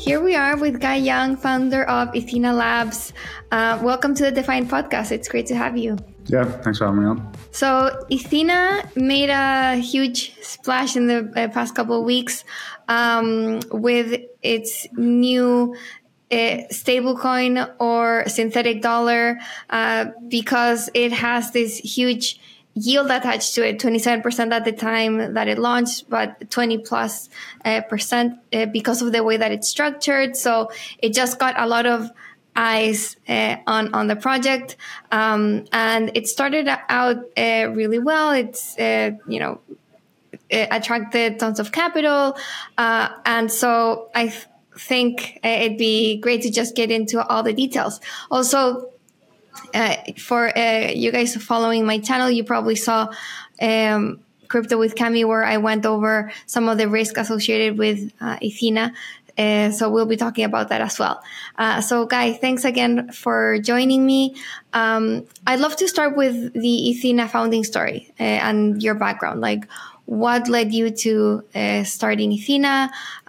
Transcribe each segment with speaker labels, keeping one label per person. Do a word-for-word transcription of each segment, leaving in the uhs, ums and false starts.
Speaker 1: Here we are with Guy Young, founder of Ethena Labs. Uh, welcome to the Define podcast. It's great to have you.
Speaker 2: Yeah, thanks for having me on.
Speaker 1: So Ethena made a huge splash in the uh, past couple of weeks um, with its new uh, stablecoin or synthetic dollar uh, because it has this huge yield attached to it, twenty-seven percent at the time that it launched, but twenty plus uh, percent uh, because of the way that it's structured. So it just got a lot of eyes uh, on, on the project. Um, and it started out uh, really well. It's, uh, you know, it attracted tons of capital. Uh, and so I th- think it'd be great to just get into all the details. Also, Uh, for uh, you guys following my channel, you probably saw um, Crypto with Cami, where I went over some of the risk associated with uh, Ethena. Uh, so we'll be talking about that as well. Uh, so, Guy, thanks again for joining me. Um, I'd love to start with the Ethena founding story uh, and your background. Like, what led you to uh, starting Ethena?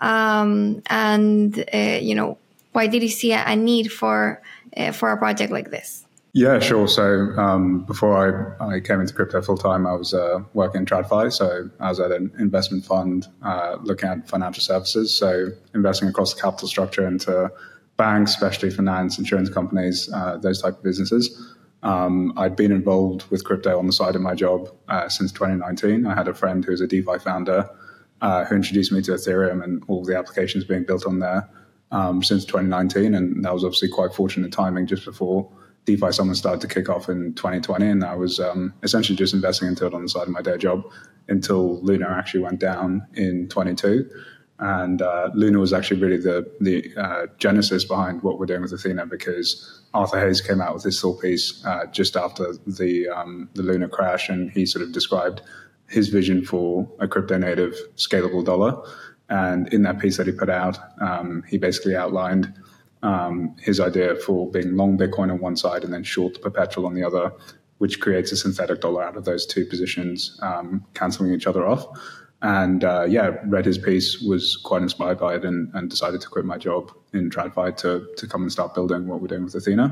Speaker 1: Um, and, uh, you know, why did you see a, a need for uh, for a project like this?
Speaker 2: Yeah, sure. So um, before I, I came into crypto full time, I was uh, working in TradFi. So I was at an investment fund uh, looking at financial services. So investing across the capital structure into banks, specialty finance, insurance companies, uh, those type of businesses. Um, I'd been involved with crypto on the side of my job uh, since twenty nineteen. I had a friend who's a DeFi founder uh, who introduced me to Ethereum and all the applications being built on there um, since twenty nineteen. And that was obviously quite fortunate timing just before DeFi Summit started to kick off in twenty twenty, and I was um, essentially just investing into it on the side of my day job until Luna actually went down in twenty-two. And uh, Luna was actually really the the uh, genesis behind what we're doing with Ethena, because Arthur Hayes came out with his thought piece uh, just after the um, the Luna crash, and he sort of described his vision for a crypto native scalable dollar. And in that piece that he put out, um, he basically outlined Um, his idea for being long Bitcoin on one side and then short perpetual on the other, which creates a synthetic dollar out of those two positions, um, canceling each other off. And uh, yeah, read his piece, was quite inspired by it, and, and decided to quit my job in TradFi to, to come and start building what we're doing with Ethena.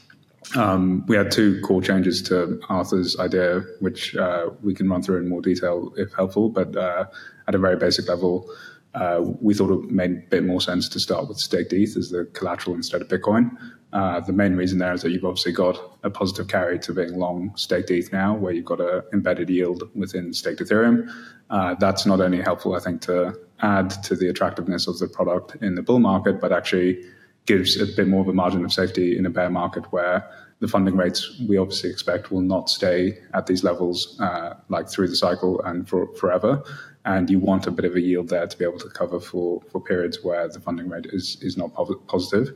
Speaker 2: Um, we had two core changes to Arthur's idea, which uh, we can run through in more detail if helpful, but uh, at a very basic level, Uh, we thought it made a bit more sense to start with staked E T H as the collateral instead of Bitcoin. Uh, the main reason there is that you've obviously got a positive carry to being long staked E T H now, where you've got an embedded yield within staked Ethereum. Uh, that's not only helpful, I think, to add to the attractiveness of the product in the bull market, but actually gives a bit more of a margin of safety in a bear market where the funding rates we obviously expect will not stay at these levels uh, like through the cycle and for forever. And you want a bit of a yield there to be able to cover for, for periods where the funding rate is, is not positive.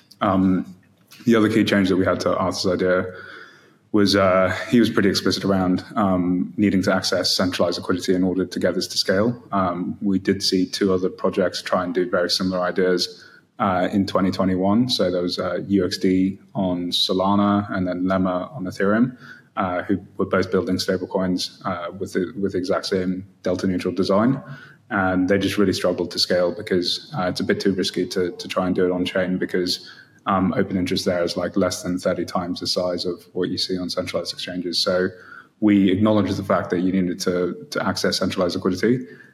Speaker 2: Um, the other key change that we had to Arthur's idea was uh, he was pretty explicit around um, needing to access centralized liquidity in order to get this to scale. Um, we did see two other projects try and do very similar ideas uh, in twenty twenty-one. So there was uh, U X D on Solana and then Lemma on Ethereum. Uh, who were both building stablecoins uh, with the with the exact same delta neutral design, and they just really struggled to scale because uh, it's a bit too risky to to try and do it on chain, because um, open interest there is like less than thirty times the size of what you see on centralized exchanges. So we acknowledged the fact that you needed to to access centralized liquidity,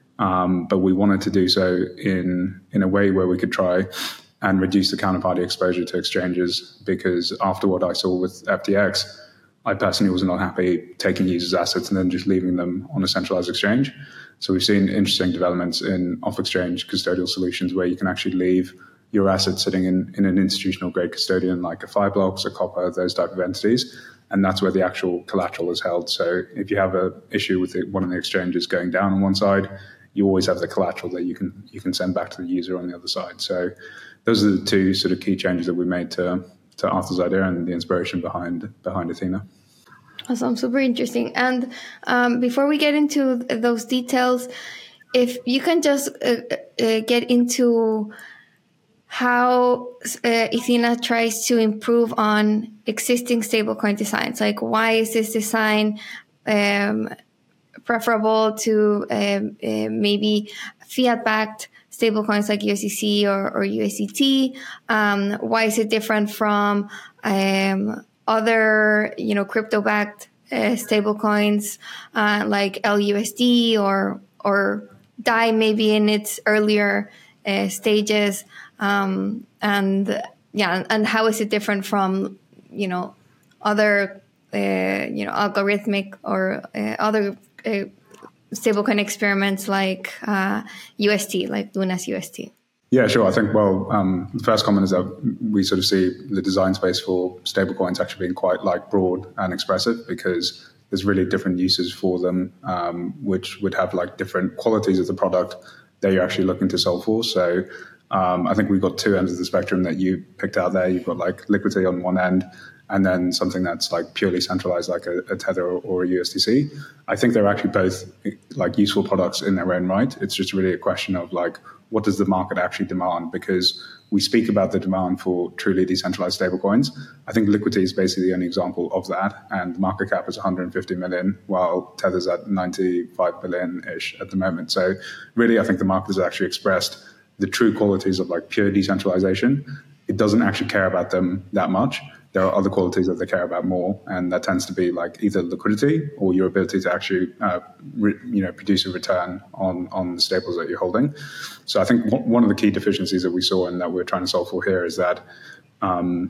Speaker 2: um, but we wanted to do so in in a way where we could try and reduce the counterparty exposure to exchanges, because after what I saw with F T X, I personally was not happy taking users' assets and then just leaving them on a centralized exchange. So we've seen interesting developments in off-exchange custodial solutions where you can actually leave your assets sitting in, in an institutional grade custodian like a Fireblocks, a Copper, those type of entities. And that's where the actual collateral is held. So if you have an issue with it, one of the exchanges going down on one side, you always have the collateral that you can you can send back to the user on the other side. So those are the two sort of key changes that we made to to Arthur's idea and the inspiration behind behind Ethena.
Speaker 1: Awesome, super interesting. And um, before we get into those details, if you can just uh, uh, get into how uh, Ethena tries to improve on existing stablecoin designs. Like, why is this design um, preferable to um, uh, maybe fiat-backed stablecoins like U S D C or, or U S D T? Um, why is it different from um, other, you know, crypto-backed uh, stablecoins uh, like L U S D or or D A I maybe in its earlier uh, stages? Um, and yeah, and how is it different from, you know, other, uh, you know, algorithmic or uh, other uh, stablecoin experiments like uh, U S T, like Luna's U S T?
Speaker 2: Yeah, sure. I think, well, um, the first comment is that we sort of see the design space for stablecoins actually being quite like broad and expressive, because there's really different uses for them, um, which would have like different qualities of the product that you're actually looking to solve for. So um, I think we've got two ends of the spectrum that you picked out there. You've got like liquidity on one end, and then something that's like purely centralized, like a, a Tether or, or a U S D C. I think they're actually both like useful products in their own right. It's just really a question of like, what does the market actually demand? Because we speak about the demand for truly decentralized stablecoins. I think Liquidity is basically the only example of that, and the market cap is one hundred fifty million, while Tether's at ninety-five billion-ish at the moment. So really, I think the market has actually expressed the true qualities of like pure decentralization. It doesn't actually care about them that much. There are other qualities that they care about more, and that tends to be like either liquidity or your ability to actually, uh, re, you know, produce a return on on the staples that you're holding. So I think one of the key deficiencies that we saw and that we're trying to solve for here is that um,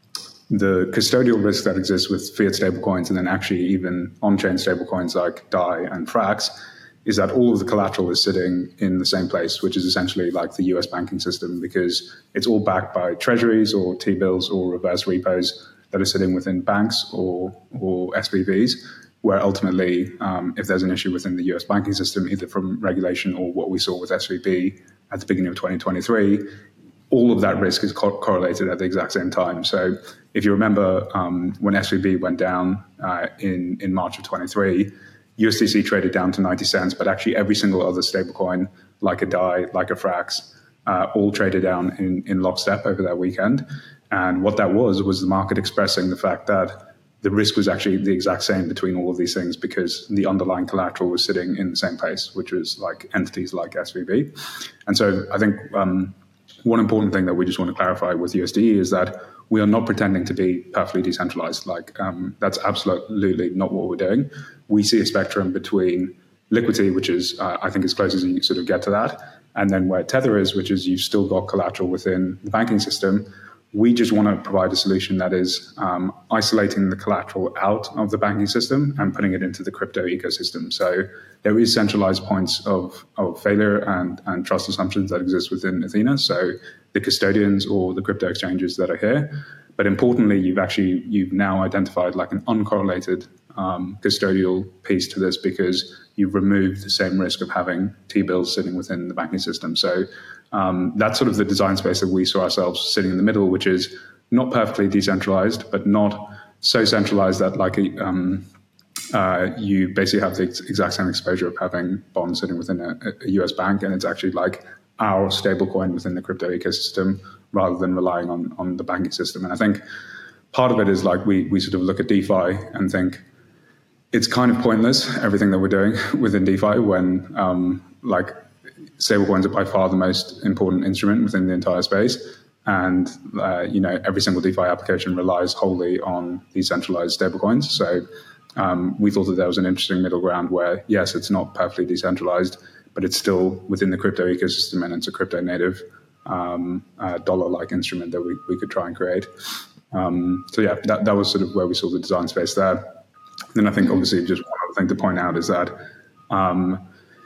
Speaker 2: the custodial risk that exists with fiat stablecoins, and then actually even on-chain stablecoins like D A I and Frax, is that all of the collateral is sitting in the same place, which is essentially like the U S banking system, because it's all backed by treasuries or T-bills or reverse repos that are sitting within banks or, or S P Vs, where ultimately, um, if there's an issue within the U S banking system, either from regulation or what we saw with S V B at the beginning of twenty twenty-three, all of that risk is co- correlated at the exact same time. So if you remember um, when S V B went down uh, in, in March of twenty-three, U S D C traded down to ninety cents, but actually every single other stablecoin, like a D A I, like a Frax, uh, all traded down in, in lockstep over that weekend. And what that was, was the market expressing the fact that the risk was actually the exact same between all of these things, because the underlying collateral was sitting in the same place, which was like entities like S V B. And so I think um, one important thing that we just want to clarify with U S D E is that we are not pretending to be perfectly decentralized. Like um, that's absolutely not what we're doing. We see a spectrum between liquidity, which is, uh, I think, as close as you sort of get to that, and then where Tether is, which is you've still got collateral within the banking system. We just want to provide a solution that is um, isolating the collateral out of the banking system and putting it into the crypto ecosystem. So there is centralized points of, of failure and, and trust assumptions that exist within Athena. So the custodians or the crypto exchanges that are here. But importantly, you've actually, you've now identified like an uncorrelated um, custodial piece to this, because you've removed the same risk of having T-bills sitting within the banking system. So um, that's sort of the design space that we saw ourselves sitting in the middle, which is not perfectly decentralized, but not so centralized that like a, um, uh, you basically have the ex- exact same exposure of having bonds sitting within a, a U S bank, and it's actually like our stablecoin within the crypto ecosystem rather than relying on, on the banking system. And I think part of it is like we we sort of look at DeFi and think it's kind of pointless, everything that we're doing within DeFi, when um, like stablecoins are by far the most important instrument within the entire space. And, uh, you know, every single DeFi application relies wholly on decentralized stablecoins. So um, we thought that there was an interesting middle ground where, yes, it's not perfectly decentralized, but it's still within the crypto ecosystem, and it's a crypto native um, uh, dollar-like instrument that we, we could try and create. Um, so yeah, that, that was sort of where we saw the design space there. Then I think obviously just one other thing to point out is that um,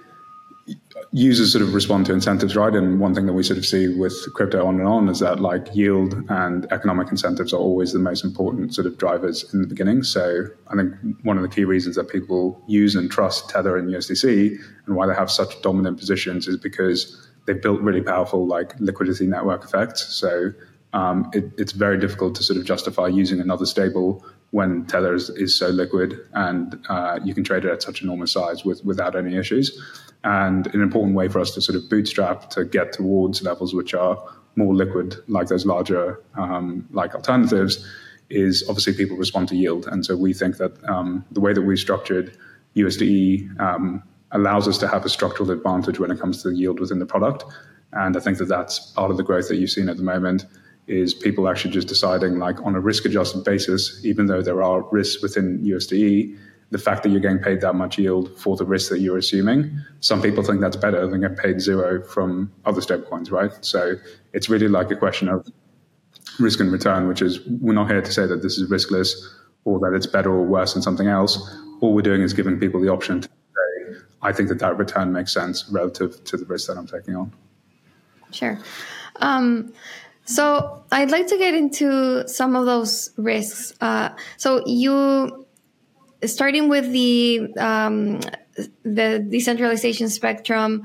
Speaker 2: users sort of respond to incentives, right? And one thing that we sort of see with crypto on and on is that like yield and economic incentives are always the most important sort of drivers in the beginning. So I think one of the key reasons that people use and trust Tether and U S D C and why they have such dominant positions is because they've built really powerful like liquidity network effects. So um, it, it's very difficult to sort of justify using another stable when Tether is, is so liquid, and uh, you can trade it at such enormous size with, without any issues. And an important way for us to sort of bootstrap to get towards levels which are more liquid, like those larger um, like alternatives, is obviously people respond to yield. And so we think that um, the way that we structured U S D E um, allows us to have a structural advantage when it comes to the yield within the product. And I think that that's part of the growth that you've seen at the moment, is people actually just deciding, like, on a risk-adjusted basis, even though there are risks within U S D E, the fact that you're getting paid that much yield for the risk that you're assuming, some people think that's better than get paid zero from other stablecoins, right? So it's really like a question of risk and return, which is, we're not here to say that this is riskless or that it's better or worse than something else. All we're doing is giving people the option to say, I think that that return makes sense relative to the risk that I'm taking on.
Speaker 1: Sure. Um, so I'd like to get into some of those risks. Uh, so you, starting with the um, the decentralization spectrum,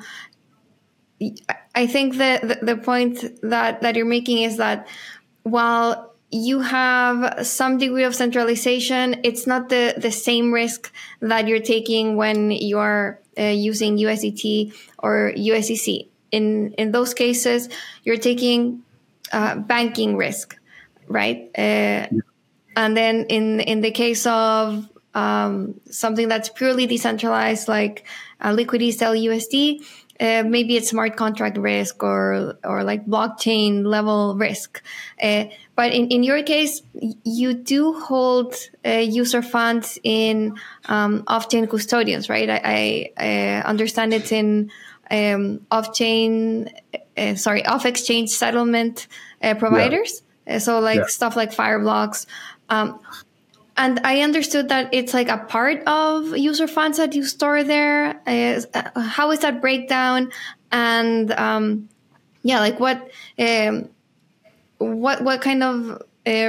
Speaker 1: I think that the, the point that, that you're making is that while you have some degree of centralization, it's not the, the same risk that you're taking when you are uh, using U S D T or U S D C. In in those cases, you're taking uh, banking risk, right? Uh, yeah. And then in in the case of um, something that's purely decentralized, like uh, Liquidity U S D, uh, maybe it's smart contract risk or or like blockchain level risk. Uh, but in, in your case, you do hold uh, user funds in um, off-chain custodians, right? I, I, I understand it's in um, off-chain, uh, sorry, off-exchange settlement uh, providers. Yeah. Uh, so like yeah. stuff like Fireblocks. Um, and I understood that it's like a part of user funds that you store there. Uh, how is that breakdown? And um, yeah, like what, um, what, what kind of, uh,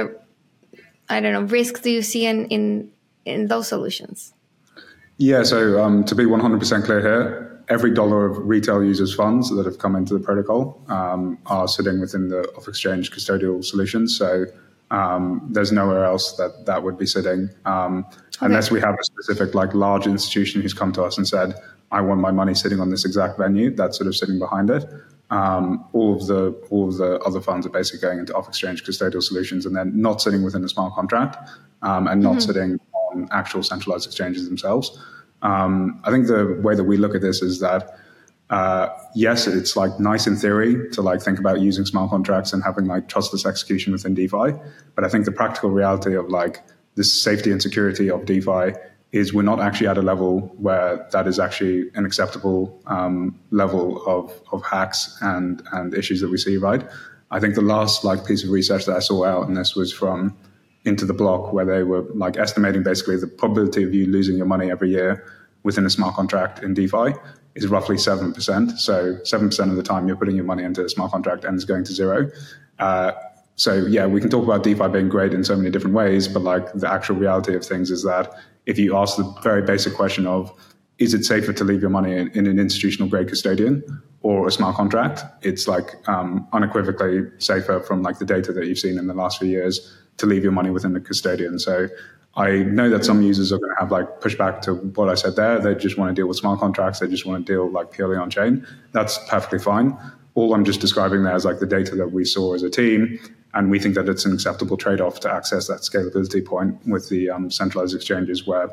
Speaker 1: I don't know, risks do you see in, in, in those solutions?
Speaker 2: Yeah, so um, to be one hundred percent clear here, every dollar of retail users' funds that have come into the protocol um, are sitting within the off-exchange custodial solutions. So um, there's nowhere else that that would be sitting, um, okay. unless we have a specific, like, large institution who's come to us and said, I want my money sitting on this exact venue. That's sort of sitting behind it. Um, all of the all of the other funds are basically going into off-exchange custodial solutions, and then not sitting within a smart contract um, and not mm-hmm. sitting on actual centralized exchanges themselves. Um, I think the way that we look at this is that, uh, yes, it's like nice in theory to like think about using smart contracts and having like trustless execution within DeFi. But I think the practical reality of like this safety and security of DeFi is we're not actually at a level where that is actually an acceptable um, level of, of hacks and, and issues that we see, right? I think the last like piece of research that I saw out, and this was from Into the Block, where they were like estimating basically the probability of you losing your money every year within a smart contract in DeFi is roughly seven percent. So seven percent of the time you're putting your money into a smart contract and it's going to zero. Uh, so yeah, we can talk about DeFi being great in so many different ways, but like the actual reality of things is that if you ask the very basic question of, is it safer to leave your money in, in an institutional grade custodian or a smart contract? It's like um, unequivocally safer from like the data that you've seen in the last few years to leave your money within the custodian. So I know that some users are going to have like pushback to what I said there. They just want to deal with smart contracts. They just want to deal like purely on chain. That's perfectly fine. All I'm just describing there is like the data that we saw as a team. And we think that it's an acceptable trade-off to access that scalability point with the um, centralized exchanges, where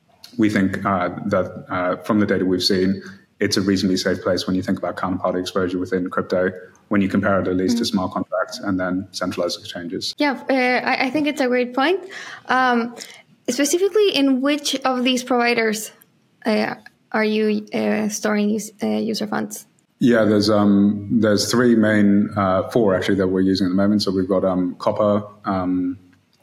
Speaker 2: we think uh, that uh, from the data we've seen, it's a reasonably safe place when you think about counterparty exposure within crypto, when you compare it at least mm-hmm. to smart contracts and then centralized exchanges.
Speaker 1: Yeah, uh, I, I think it's a great point. Um, specifically, in which of these providers uh, are you uh, storing use, uh, user funds?
Speaker 2: Yeah, there's um, there's three main, uh, four actually that we're using at the moment. So we've got um, Copper, um,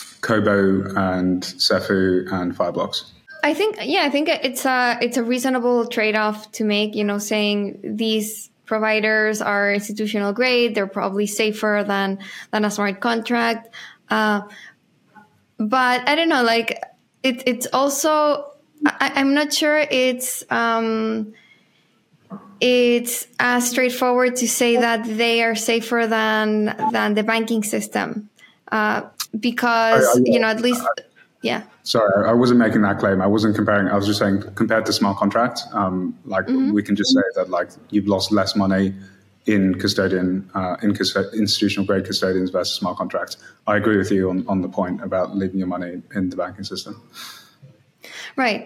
Speaker 2: Kobo, and Cefu, and Fireblocks.
Speaker 1: I think, yeah, I think it's a it's a reasonable trade-off to make. You know, saying these providers are institutional grade, they're probably safer than than a smart contract. Uh, but I don't know, like it, it's also I, I'm not sure it's. Um, It's as straightforward to say that they are safer than than the banking system, uh, because I, I, you know at least, yeah.
Speaker 2: Sorry, I wasn't making that claim. I wasn't comparing. I was just saying compared to smart contracts, um, like mm-hmm. we can just say that like you've lost less money in custodian uh, in custo- institutional grade custodians versus smart contracts. I agree with you on on the point about leaving your money in the banking system.
Speaker 1: Right.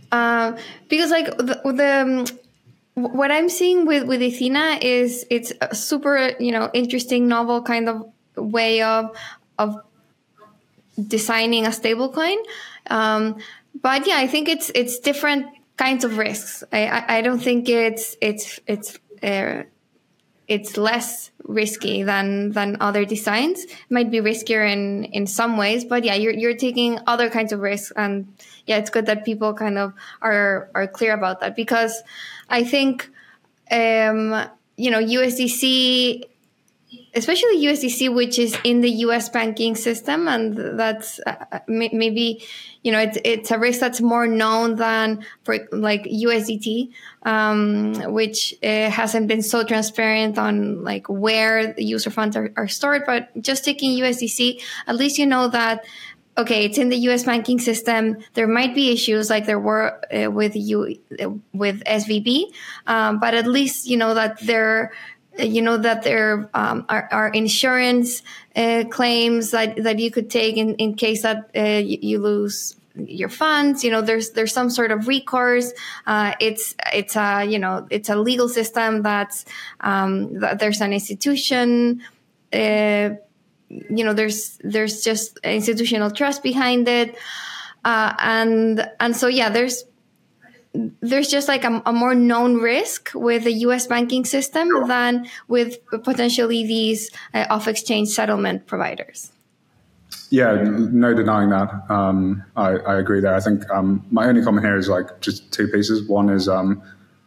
Speaker 1: Uh, because like the, the um, what I'm seeing with, with Ethena is it's a super, you know, interesting, novel kind of way of of designing a stablecoin. Um, but yeah, I think it's it's different kinds of risks. I, I, I don't think it's it's it's uh, it's less risky than than other designs. It might be riskier in in some ways, but yeah, you're you're taking other kinds of risks, and yeah, it's good that people kind of are are clear about that, because I think um, you know, U S D C, especially U S D C, which is in the U S banking system, and that's uh, maybe, you know, it's it's a risk that's more known than for like U S D T, um, which uh, hasn't been so transparent on like where the user funds are, are stored. But just taking U S D C, at least you know that, okay, it's in the U S banking system. There might be issues like there were uh, with you uh, with S V B, um, but at least you know that there. You know that there um, are, are insurance uh, claims that, that you could take in, in case that uh, you, you lose your funds. You know, there's there's some sort of recourse. Uh, it's it's a you know it's a legal system that's um, that there's an institution. Uh, you know, there's there's just institutional trust behind it, uh, and and so yeah, there's. There's just like a, a more known risk with the U S banking system than with potentially these uh, off-exchange settlement providers.
Speaker 2: Yeah, no denying that. Um, I, I agree there. I think um, my only comment here is like just two pieces. One is um,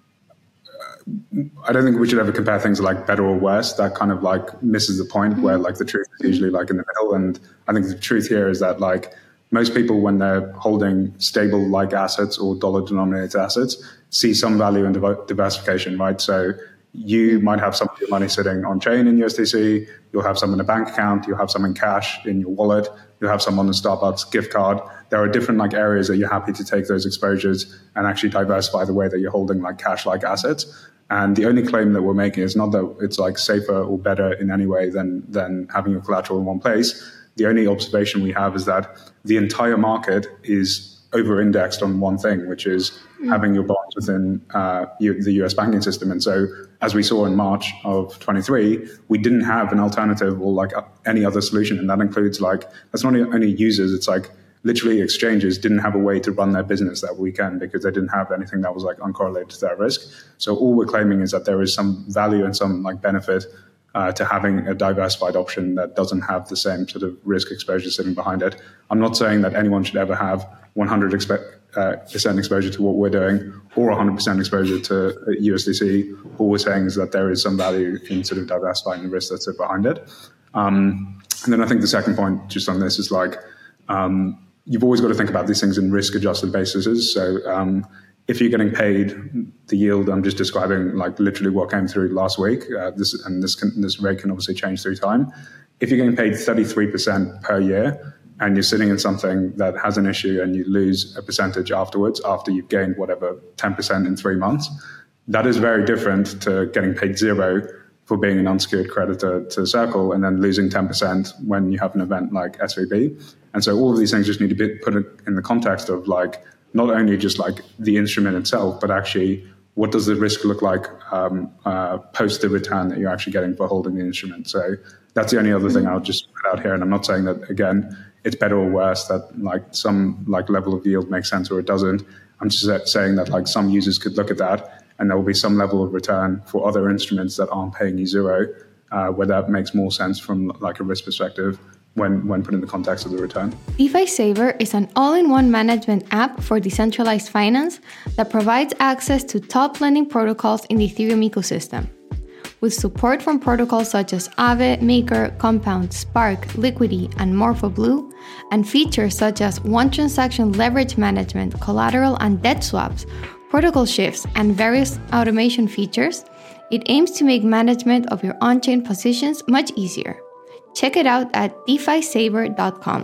Speaker 2: I don't think we should ever compare things like better or worse. That kind of like misses the point, mm-hmm. where like the truth is usually like in the middle. And I think the truth here is that like most people, when they're holding stable like assets or dollar denominated assets, see some value in div- diversification, right? So you might have some of your money sitting on chain in U S D C. You'll have some in a bank account. You'll have some in cash in your wallet. You'll have some on the Starbucks gift card. There are different like areas that you're happy to take those exposures and actually diversify the way that you're holding like cash-like assets. And the only claim that we're making is not that it's like safer or better in any way than than having your collateral in one place. The only observation we have is that the entire market is over-indexed on one thing, which is mm. having your bonds within uh, U- the U S banking system. And so, as we saw in March of twenty-three, we didn't have an alternative or like any other solution. And that includes like, that's not only users, it's like literally exchanges didn't have a way to run their business that weekend because they didn't have anything that was like uncorrelated to that risk. So all we're claiming is that there is some value and some like benefit Uh, to having a diversified option that doesn't have the same sort of risk exposure sitting behind it. I'm not saying that anyone should ever have one hundred percent uh, exposure to what we're doing or one hundred percent exposure to U S D C. All we're saying is that there is some value in sort of diversifying the risk that's sit behind it. Um, and then I think the second point just on this is like, um, you've always got to think about these things in risk-adjusted bases. So um, if you're getting paid the yield, I'm just describing like literally what came through last week. Uh, this and this can, this rate can obviously change through time. If you're getting paid thirty-three percent per year and you're sitting in something that has an issue and you lose a percentage afterwards after you've gained whatever ten percent in three months, that is very different to getting paid zero for being an unsecured creditor to Circle and then losing ten percent when you have an event like S V B. And so all of these things just need to be put in the context of like, not only just like the instrument itself, but actually what does the risk look like um, uh, post the return that you're actually getting for holding the instrument. So that's the only other thing I'll just put out here. And I'm not saying that, again, it's better or worse, that like some like level of yield makes sense or it doesn't. I'm just saying that like some users could look at that and there will be some level of return for other instruments that aren't paying you zero, uh, where that makes more sense from like a risk perspective. When, when put in the context of the return.
Speaker 1: DeFi Saver is an all-in-one management app for decentralized finance that provides access to top lending protocols in the Ethereum ecosystem. With support from protocols such as Aave, Maker, Compound, Spark, Liquidity, and MorphoBlue, and features such as one-transaction leverage management, collateral and debt swaps, protocol shifts, and various automation features, it aims to make management of your on-chain positions much easier. Check it out at defi saver dot com.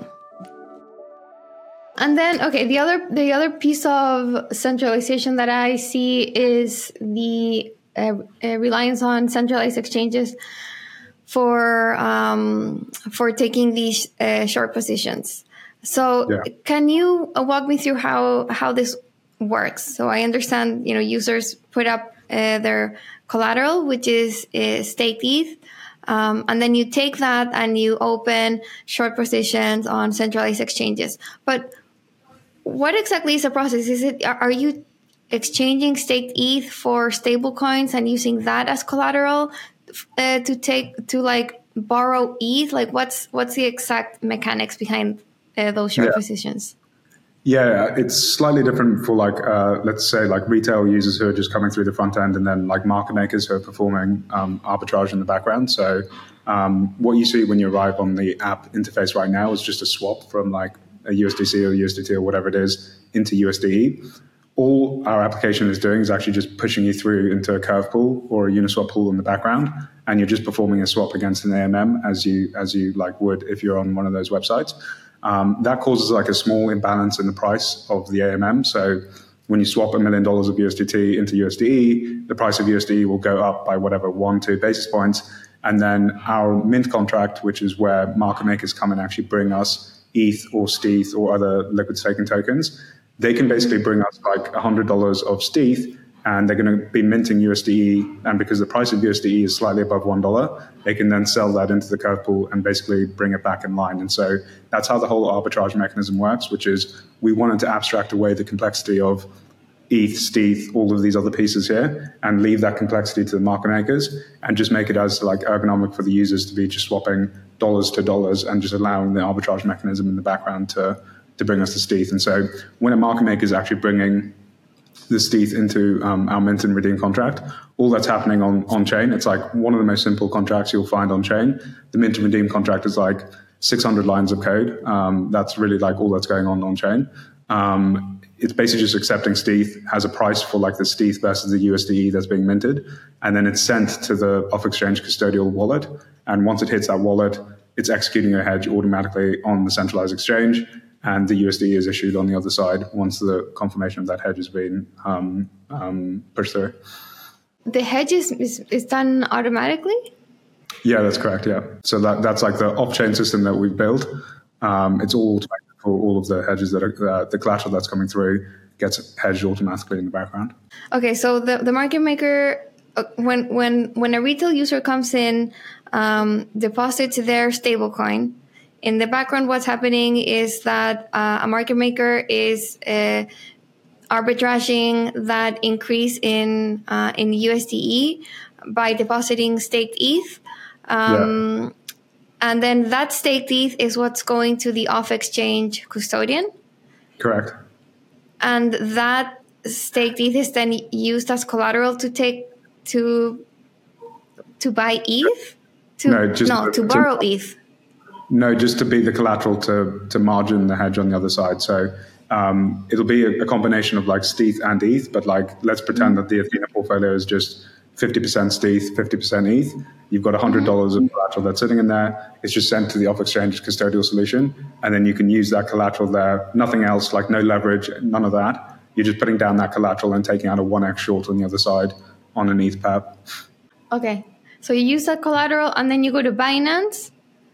Speaker 1: And then, okay, the other the other piece of centralization that I see is the uh, uh, reliance on centralized exchanges for um, for taking these uh, short positions. So, yeah. Can you walk me through how how this works. So I understand, you know, users put up uh, their collateral, which is uh, staked E T H. Um, and then you take that and you open short positions on centralized exchanges. But what exactly is the process? Is it, are you exchanging staked E T H for stable coins and using that as collateral uh, to take, to like borrow E T H? Like what's, what's the exact mechanics behind uh, those short
Speaker 2: yeah.
Speaker 1: positions?
Speaker 2: Yeah, it's slightly different for like, uh, let's say like retail users who are just coming through the front end, and then like market makers who are performing um, arbitrage in the background. So um, what you see when you arrive on the app interface right now is just a swap from like a U S D C or U S D T or whatever it is into U S D E. All our application is doing is actually just pushing you through into a curve pool or a Uniswap pool in the background, and you're just performing a swap against an A M M as you as you like would if you're on one of those websites. Um, that causes like a small imbalance in the price of the A M M. So when you swap a million dollars of U S D T into U S D E, the price of U S D E will go up by whatever, one, two basis points. And then our mint contract, which is where market makers come and actually bring us E T H or S T E T H or other liquid staking tokens, they can basically bring us like one hundred dollars of S T E T H, and they're going to be minting U S D E. And because the price of U S D E is slightly above one dollar, they can then sell that into the curve pool and basically bring it back in line. And so that's how the whole arbitrage mechanism works, which is we wanted to abstract away the complexity of E T H, S T E T H, all of these other pieces here, and leave that complexity to the market makers and just make it as like ergonomic for the users to be just swapping dollars to dollars and just allowing the arbitrage mechanism in the background to, to bring us the S T E T H. And so when a market maker is actually bringing the S T E T H into um, our mint and redeem contract, all that's happening on, on chain. It's like one of the most simple contracts you'll find on chain. The mint and redeem contract is like six hundred lines of code. Um, that's really like all that's going on on chain. Um, it's basically just accepting S T E T H, has a price for like the S T E T H versus the U S D E that's being minted, and then it's sent to the off-exchange custodial wallet. And once it hits that wallet, it's executing a hedge automatically on the centralized exchange, and the U S D E is issued on the other side once the confirmation of that hedge has been um, um, pushed through.
Speaker 1: The hedge is, is, is done automatically?
Speaker 2: Yeah, that's correct, yeah. So that, that's like the off-chain system that we've built. Um, it's all automatic for all of the hedges that are, uh, the collateral that's coming through gets hedged automatically in the background.
Speaker 1: Okay, so the, the market maker, uh, when, when, when a retail user comes in, um, deposits their stablecoin, in the background, what's happening is that uh, a market maker is uh, arbitraging that increase in uh, in U S D E by depositing staked E T H. Um, yeah. And then that staked E T H is what's going to the off-exchange custodian.
Speaker 2: Correct.
Speaker 1: And that staked E T H is then used as collateral to take to to buy E T H? To, no, just no, to, to borrow to, E T H.
Speaker 2: No, just to be the collateral to, to margin the hedge on the other side. So um, it'll be a, a combination of like S T E T H and E T H, but like let's pretend mm-hmm. that the Athena portfolio is just fifty percent S T E T H, fifty percent E T H. You've got one hundred dollars mm-hmm. of collateral that's sitting in there. It's just sent to the off-exchange custodial solution, and then you can use that collateral there. Nothing else, like no leverage, none of that. You're just putting down that collateral and taking out a one X short on the other side on an E T H pair.
Speaker 1: Okay. So you use that collateral, and then you go to Binance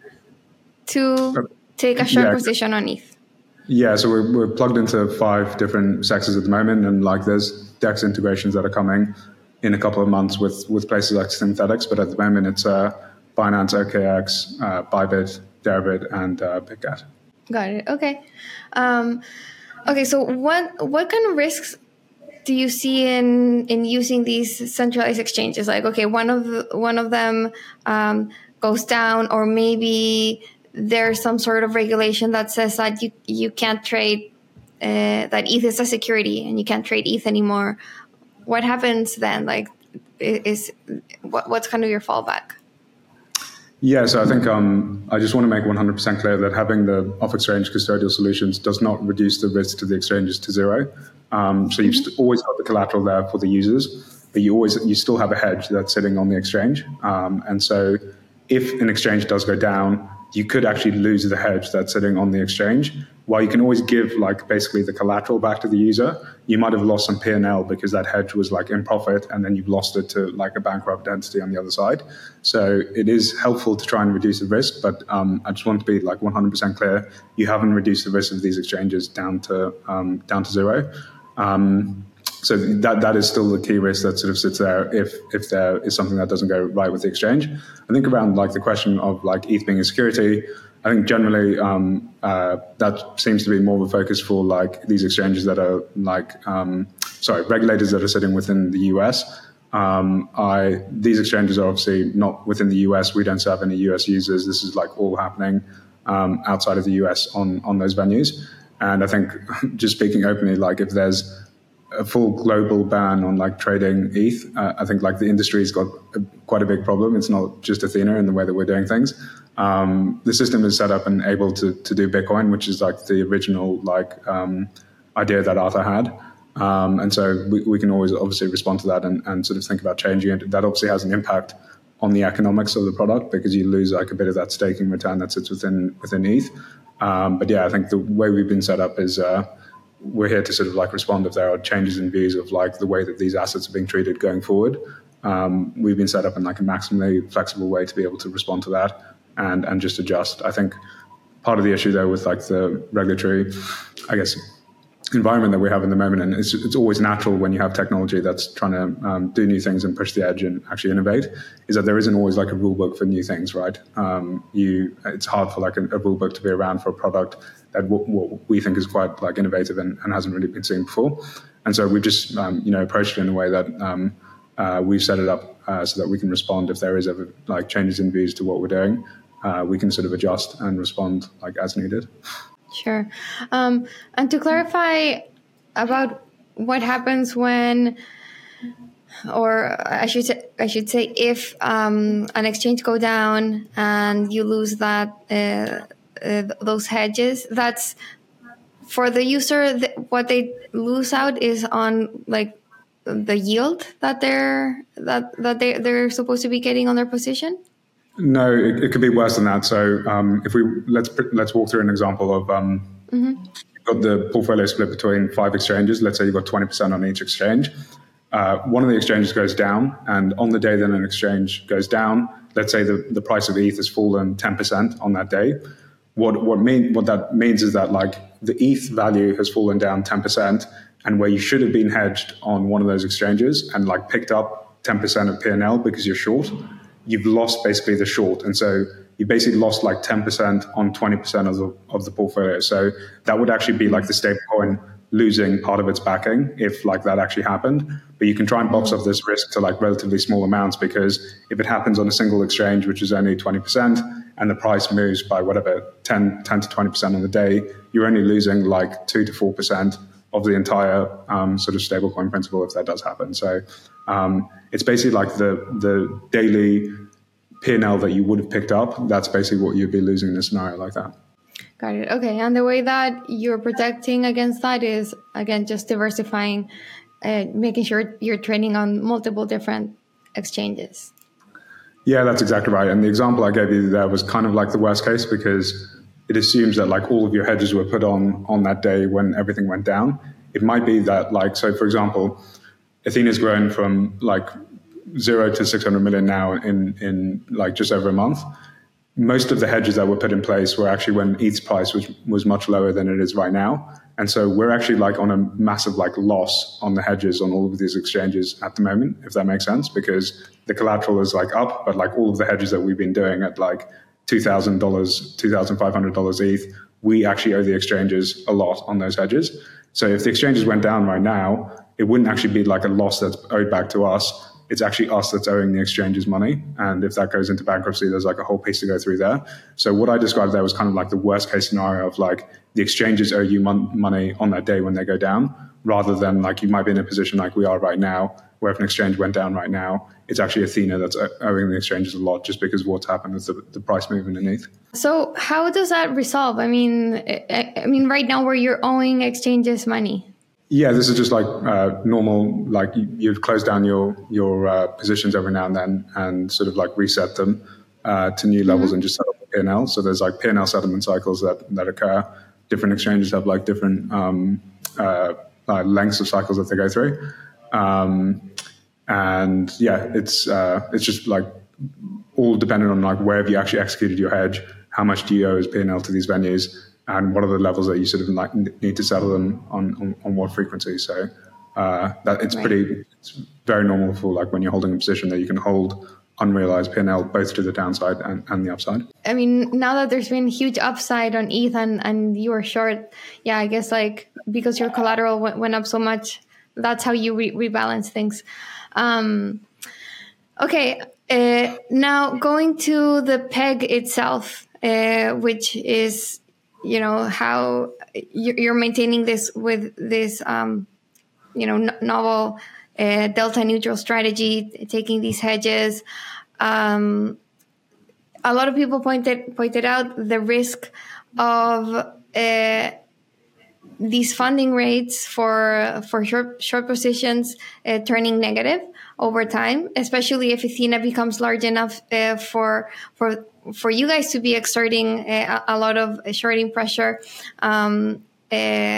Speaker 1: to take a short yeah. position on E T H.
Speaker 2: Yeah, so we're, we're plugged into five different sectors at the moment, and like there's DEX integrations that are coming in a couple of months with, with places like Synthetics, but at the moment it's uh, Binance, O K X, uh, Bybit, Deribit, and uh, BitGet.
Speaker 1: Got it. Okay. Um, okay. So what what kind of risks do you see in in using these centralized exchanges? Like, okay, one of the, one of them um, goes down, or maybe there's some sort of regulation that says that you you can't trade uh, that E T H is a security and you can't trade E T H anymore. What happens then? Like, is what, what's kind of your fallback?
Speaker 2: Yeah, so I think um, I just want to make one hundred percent clear that having the off-exchange custodial solutions does not reduce the risk to the exchanges to zero. Um, so you've mm-hmm. st- always got the collateral there for the users, but you always you still have a hedge that's sitting on the exchange. Um, and so if an exchange does go down, you could actually lose the hedge that's sitting on the exchange. While you can always give like basically the collateral back to the user, you might have lost some P and L because that hedge was like in profit and then you've lost it to like a bankrupt entity on the other side. So it is helpful to try and reduce the risk, but um, I just want to be like one hundred percent clear, you haven't reduced the risk of these exchanges down to um, down to zero. Um, so that that is still the key risk that sort of sits there if if there is something that doesn't go right with the exchange. I think around like the question of like E T H being a security, I think generally um, uh, that seems to be more of a focus for like these exchanges that are like um, sorry regulators that are sitting within the U S. Um, I these exchanges are obviously not within the U S. We don't serve any U S users. This is like all happening um, outside of the U S on on those venues. And I think just speaking openly, like if there's a full global ban on like trading E T H, uh, I think like the industry's got a, quite a big problem. It's not just Athena in the way that we're doing things. Um, the system is set up and able to to do Bitcoin, which is like the original like um, idea that Arthur had. Um, and so we, we can always obviously respond to that and, and sort of think about changing it. That obviously has an impact on the economics of the product because you lose like a bit of that staking return that sits within within E T H. Um, but yeah, I think the way we've been set up is uh, we're here to sort of like respond if there are changes in views of like the way that these assets are being treated going forward. Um, we've been set up in like a maximally flexible way to be able to respond to that and and just adjust. I think part of the issue though with like the regulatory, I guess, environment that we have in the moment, and it's it's always natural when you have technology that's trying to um, do new things and push the edge and actually innovate, is that there isn't always like a rule book for new things, right? Um, you, it's hard for like a, a rule book to be around for a product that w- what we think is quite like innovative and, and hasn't really been seen before. And so we've just um, you know approached it in a way that um, uh, we've set it up uh, so that we can respond if there is ever like changes in views to what we're doing. Uh, we can sort of adjust and respond like as needed.
Speaker 1: Sure. Um, and to clarify about what happens when, or I should say, I should say if um, an exchange go down and you lose that uh, uh, those hedges, that's for the user. Th- what they lose out is on like the yield that they're that that they they're supposed to be getting on their position.
Speaker 2: No, it, it could be worse than that. So um, if we let's let's walk through an example of um, mm-hmm. you've got the portfolio split between five exchanges. Let's say you've got twenty percent on each exchange. Uh, one of the exchanges goes down, and on the day that an exchange goes down, let's say the, the price of E T H has fallen ten percent on that day. What what mean what that means is that like the E T H value has fallen down ten percent, and where you should have been hedged on one of those exchanges and like picked up ten percent of P and L because you're short, you've lost basically the short. And so you basically lost like ten percent on twenty percent of the, of the portfolio. So that would actually be like the stablecoin losing part of its backing if like that actually happened. But you can try and box off this risk to like relatively small amounts, because if it happens on a single exchange, which is only twenty percent, and the price moves by whatever, ten, ten to twenty percent on the day, you're only losing like two to four percent of the entire um, sort of stablecoin principal if that does happen. So um, it's basically like the the daily P and L that you would have picked up. That's basically what you'd be losing in a scenario like that.
Speaker 1: Got it. Okay. And the way that you're protecting against that is, again, just diversifying, uh, making sure you're trading on multiple different exchanges.
Speaker 2: Yeah, that's exactly right. And the example I gave you there was kind of like the worst case, because it assumes that like all of your hedges were put on on that day when everything went down. It might be that like, so for example, Athena's grown from like zero to six hundred million now in, in like just over a month. Most of the hedges that were put in place were actually when E T H's price was, was much lower than it is right now. And so we're actually like on a massive like loss on the hedges on all of these exchanges at the moment, if that makes sense, because the collateral is like up, but like all of the hedges that we've been doing at like two thousand dollars, two thousand five hundred dollars E T H, we actually owe the exchanges a lot on those hedges. So if the exchanges went down right now, it wouldn't actually be like a loss that's owed back to us. It's actually us that's owing the exchanges money. And if that goes into bankruptcy, there's like a whole piece to go through there. So what I described there was kind of like the worst case scenario of like the exchanges owe you mon- money on that day when they go down, rather than like you might be in a position like we are right now, where if an exchange went down right now, it's actually Athena that's owing the exchanges a lot just because of what's happened with the, the price movement underneath.
Speaker 1: So how does that resolve? I mean, I, I mean, right now where you're owing exchanges money.
Speaker 2: Yeah, this is just like uh, normal, like you, you'd close down your your uh, positions every now and then and sort of like reset them uh, to new levels mm-hmm. and just set up a P and L. So there's like P and L settlement cycles that, that occur. Different exchanges have like different um, uh, uh, lengths of cycles that they go through. Um, and yeah, it's uh, it's just like all dependent on like where have you actually executed your hedge, how much do you owe as P and L to these venues, and what are the levels that you sort of like need to settle them on, on, on what frequency. So uh, that it's right. pretty, it's very normal for like when you're holding a position that you can hold unrealized P and L both to the downside and, and the upside.
Speaker 1: I mean, now that there's been huge upside on E T H and, and you were short, yeah, I guess like because your collateral went, went up so much, that's how you re- rebalance things. Um, okay, uh, now going to the peg itself, uh, which is, you know, how you're maintaining this with this, um, you know, no- novel uh, delta neutral strategy, taking these hedges. Um, a lot of people pointed pointed out the risk of uh, these funding rates for for short short positions uh, turning negative over time, especially if Athena becomes large enough uh, for for for you guys to be exerting uh, a lot of shorting pressure, um, uh,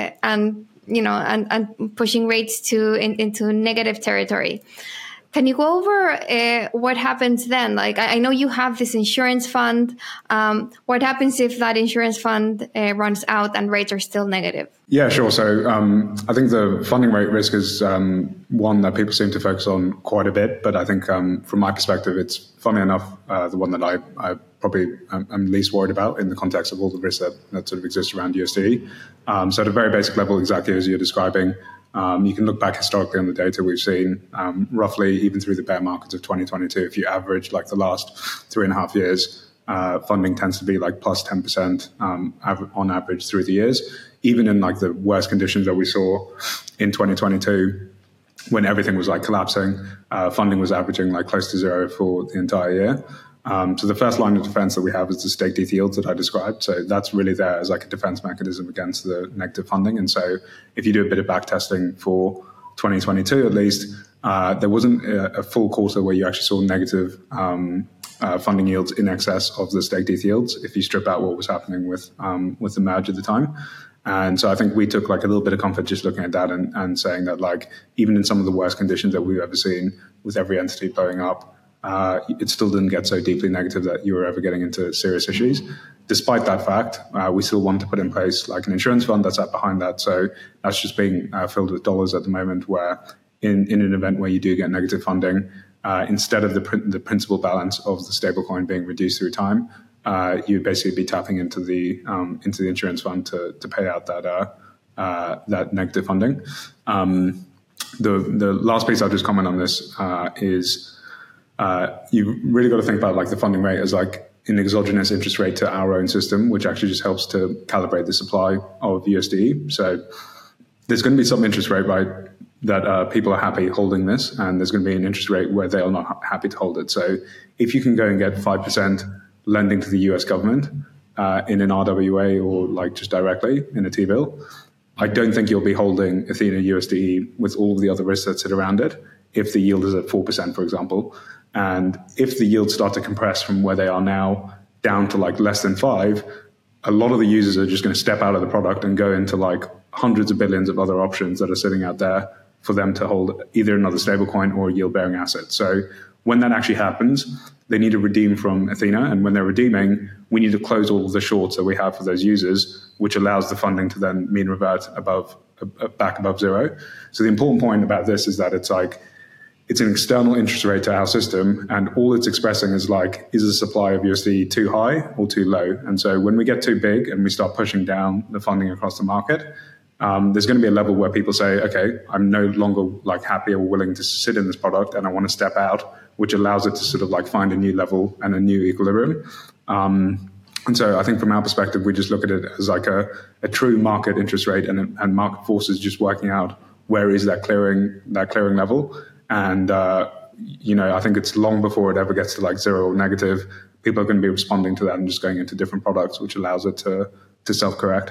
Speaker 1: and you know, and, and pushing rates to in, into negative territory. Can you go over uh, what happens then? Like, I, I know you have this insurance fund. Um, what happens if that insurance fund uh, runs out and rates are still negative?
Speaker 2: Yeah, sure. So um, I think the funding rate risk is um, one that people seem to focus on quite a bit. But I think um, from my perspective, it's funny enough uh, the one that I, I probably am, am least worried about in the context of all the risks that, that sort of exist around U S D. Um, so at a very basic level, exactly as you're describing, Um, you can look back historically on the data we've seen, um, roughly even through the bear markets of twenty twenty-two. If you average like the last three and a half years, uh, funding tends to be like plus ten percent um, av- on average through the years. Even in like the worst conditions that we saw in twenty twenty-two, when everything was like collapsing, uh, funding was averaging like close to zero for the entire year. Um, so the first line of defense that we have is the stake D yields that I described. So that's really there as like a defense mechanism against the negative funding. And so if you do a bit of back testing for twenty twenty-two, at least, uh, there wasn't a, a full quarter where you actually saw negative um, uh, funding yields in excess of the stake D yields if you strip out what was happening with um, with the merge at the time. And so I think we took like a little bit of comfort just looking at that and, and saying that like even in some of the worst conditions that we've ever seen with every entity blowing up, Uh, it still didn't get so deeply negative that you were ever getting into serious issues. Despite that fact, uh, we still want to put in place like an insurance fund that's up behind that. So that's just being uh, filled with dollars at the moment, where in, in an event where you do get negative funding, uh, instead of the pr- the principal balance of the stablecoin being reduced through time, uh, you'd basically be tapping into the um, into the insurance fund to to pay out that uh, uh, that negative funding. Um, the the last piece I'll just comment on this uh, is. Uh, you really got to think about like the funding rate as like an exogenous interest rate to our own system, which actually just helps to calibrate the supply of U S D. So there's going to be some interest rate, right, that uh, people are happy holding this, and there's going to be an interest rate where they are not ha- happy to hold it. So if you can go and get five percent lending to the U S government uh, in an R W A or like just directly in a T-bill, I don't think you'll be holding Athena U S D with all of the other risks that sit around it if the yield is at four percent, for example. And if the yields start to compress from where they are now down to like less than five, a lot of the users are just going to step out of the product and go into like hundreds of billions of other options that are sitting out there for them to hold either another stablecoin or a yield-bearing asset. So when that actually happens, they need to redeem from Athena. And when they're redeeming, we need to close all of the shorts that we have for those users, which allows the funding to then mean revert above, uh, back above zero. So the important point about this is that it's like, it's an external interest rate to our system, and all it's expressing is like, is the supply of U S D too high or too low? And so when we get too big and we start pushing down the funding across the market, um, there's going to be a level where people say, okay, I'm no longer like happy or willing to sit in this product and I want to step out, which allows it to sort of like find a new level and a new equilibrium. Um, and so I think from our perspective, we just look at it as like a, a true market interest rate, and, and market forces just working out where is that clearing, that clearing level. And, uh, you know, I think it's long before it ever gets to like zero or negative. People are going to be responding to that and just going into different products, which allows it to, to self-correct.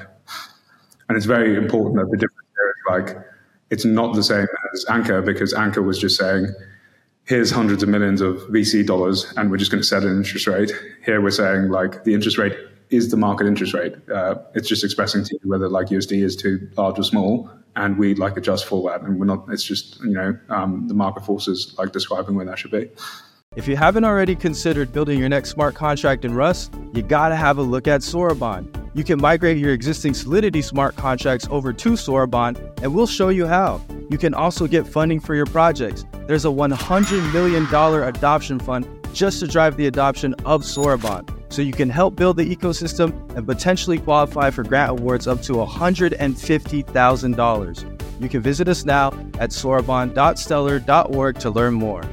Speaker 2: And it's very important that the difference there is like, it's not the same as Anchor, because Anchor was just saying, here's hundreds of millions of V C dollars and we're just going to set an interest rate. Here we're saying like the interest rate is the market interest rate. Uh, it's just expressing to you whether like U S D is too large or small, and we like adjust for that. And we're not, it's just, you know, um, the market forces like describing where that should be.
Speaker 3: If you haven't already considered building your next smart contract in Rust, you gotta have a look at Sorabon. You can migrate your existing Solidity smart contracts over to Sorabon, and we'll show you how. You can also get funding for your projects. There's a one hundred million dollars adoption fund just to drive the adoption of Sorabon, so you can help build the ecosystem and potentially qualify for grant awards up to one hundred fifty thousand dollars. You can visit us now at sorabon dot stellar dot org to learn more.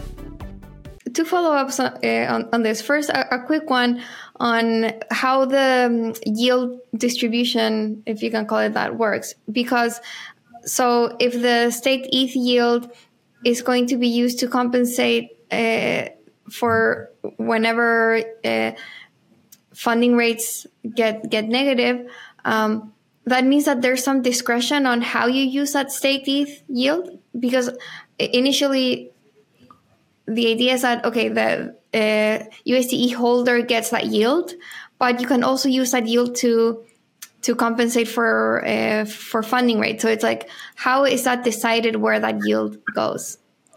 Speaker 1: Two follow-ups on, uh, on, on this. First, a, a quick one on how the um, yield distribution, if you can call it that, works. Because, so if the staked E T H yield is going to be used to compensate uh, for whenever uh, funding rates get get negative, um, that means that there's some discretion on how you use that staked E T H yield. Because initially, the idea is that, okay, the uh, U S D E holder gets that yield, but you can also use that yield to to compensate for uh, for funding rate. So it's like, how is that decided where that yield goes?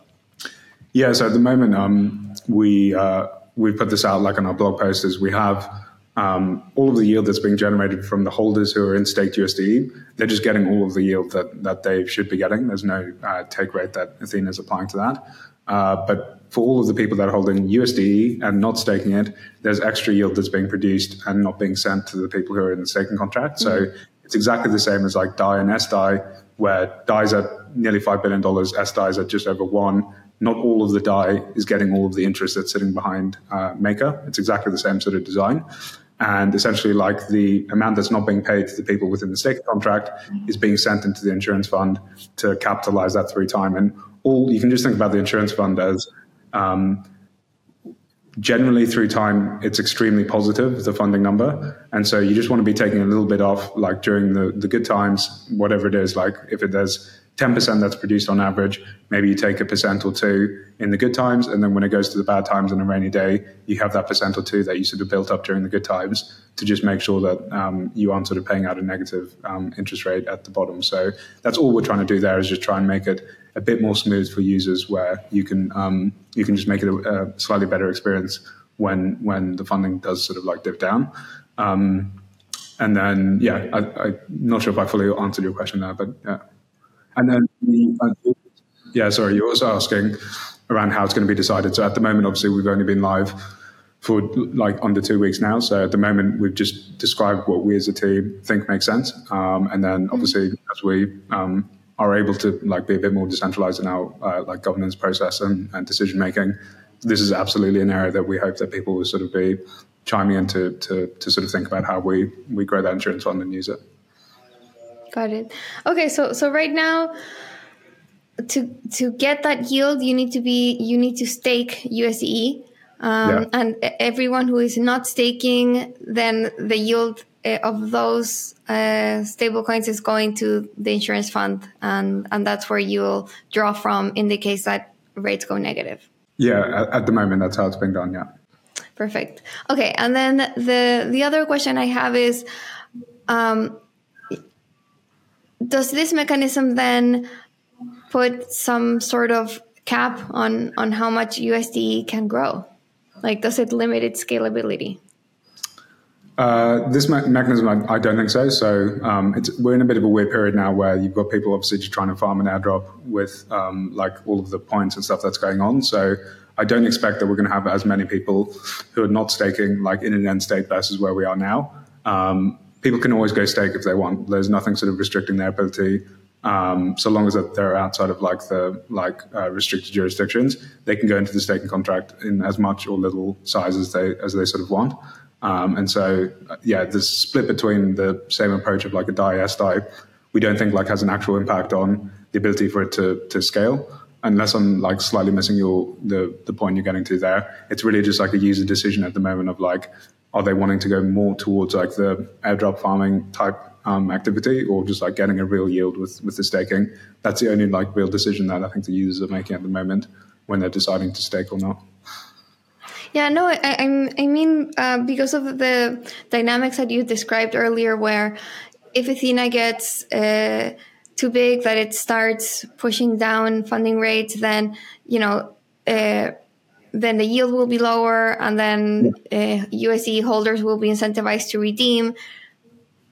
Speaker 2: Yeah, so at the moment, um, we uh, we put this out like on our blog post, is we have um, all of the yield that's being generated from the holders who are in staked U S D E. They're just getting all of the yield that, that they should be getting. There's no uh, take rate that Athena is applying to that. Uh, but for all of the people that are holding U S D E and not staking it, there's extra yield that's being produced and not being sent to the people who are in the staking contract. Mm-hmm. So it's exactly the same as like D A I and S D A I, where D A I is at nearly five billion dollars, S D A I is at just over one. Not all of the D A I is getting all of the interest that's sitting behind uh, Maker. It's exactly the same sort of design. And essentially, like, the amount that's not being paid to the people within the staking contract is being sent into the insurance fund to capitalize that through time. And all you can just think about the insurance fund as um, generally through time, it's extremely positive, the funding number. And so you just want to be taking a little bit off, like during the, the good times, whatever it is, like if it, there's ten percent that's produced on average, maybe you take a percent or two in the good times. And then when it goes to the bad times on a rainy day, you have that percent or two that you sort of built up during the good times to just make sure that um, you aren't sort of paying out a negative um, interest rate at the bottom. So that's all we're trying to do there, is just try and make it a bit more smooth for users, where you can um, you can just make it a, a slightly better experience when when the funding does sort of like dip down. Um, and then, yeah, I, I'm not sure if I fully answered your question there, but yeah. And then, the, uh, yeah, sorry, you're also asking around how it's going to be decided. So at the moment, obviously, we've only been live for like under two weeks now. So at the moment, we've just described what we as a team think makes sense. Um, and then obviously, as we um, are able to like be a bit more decentralized in our uh, like governance process and, and decision making, this is absolutely an area that we hope that people will sort of be chiming in to, to, to sort of think about how we, we grow that insurance fund and use it.
Speaker 1: Got it. Okay, so so right now, to to get that yield, you need to be you need to stake U S D E, um, yeah. And everyone who is not staking, then the yield uh, of those uh, stable coins is going to the insurance fund, and and that's where you'll draw from in the case that rates go negative.
Speaker 2: Yeah, at, at the moment, that's how it's being done. Yeah.
Speaker 1: Perfect. Okay, and then the the other question I have is, Um, does this mechanism then put some sort of cap on, on how much U S D E can grow? Like, does it limit its scalability?
Speaker 2: Uh, this me- mechanism, I, I don't think so. So um, it's, we're in a bit of a weird period now where you've got people obviously just trying to farm an airdrop with um, like all of the points and stuff that's going on. So I don't expect that we're going to have as many people who are not staking like in an end state versus where we are now. Um, People can always go stake if they want. There's nothing sort of restricting their ability. Um, so long as that they're outside of like the like uh, restricted jurisdictions, they can go into the staking contract in as much or little size as they as they sort of want. Um, and so, yeah, the split between the same approach of like a D A I, S D A I, we don't think like has an actual impact on the ability for it to to scale. Unless I'm like slightly missing your the the point you're getting to there. It's really just like a user decision at the moment of like, are they wanting to go more towards like the airdrop farming type um, activity, or just like getting a real yield with, with the staking? That's the only like real decision that I think the users are making at the moment when they're deciding to stake or not.
Speaker 1: Yeah, no, I, I, I mean, uh, because of the dynamics that you described earlier, where if Athena gets uh, too big that it starts pushing down funding rates, then, you know, uh, then the yield will be lower, and then uh, U S D holders will be incentivized to redeem.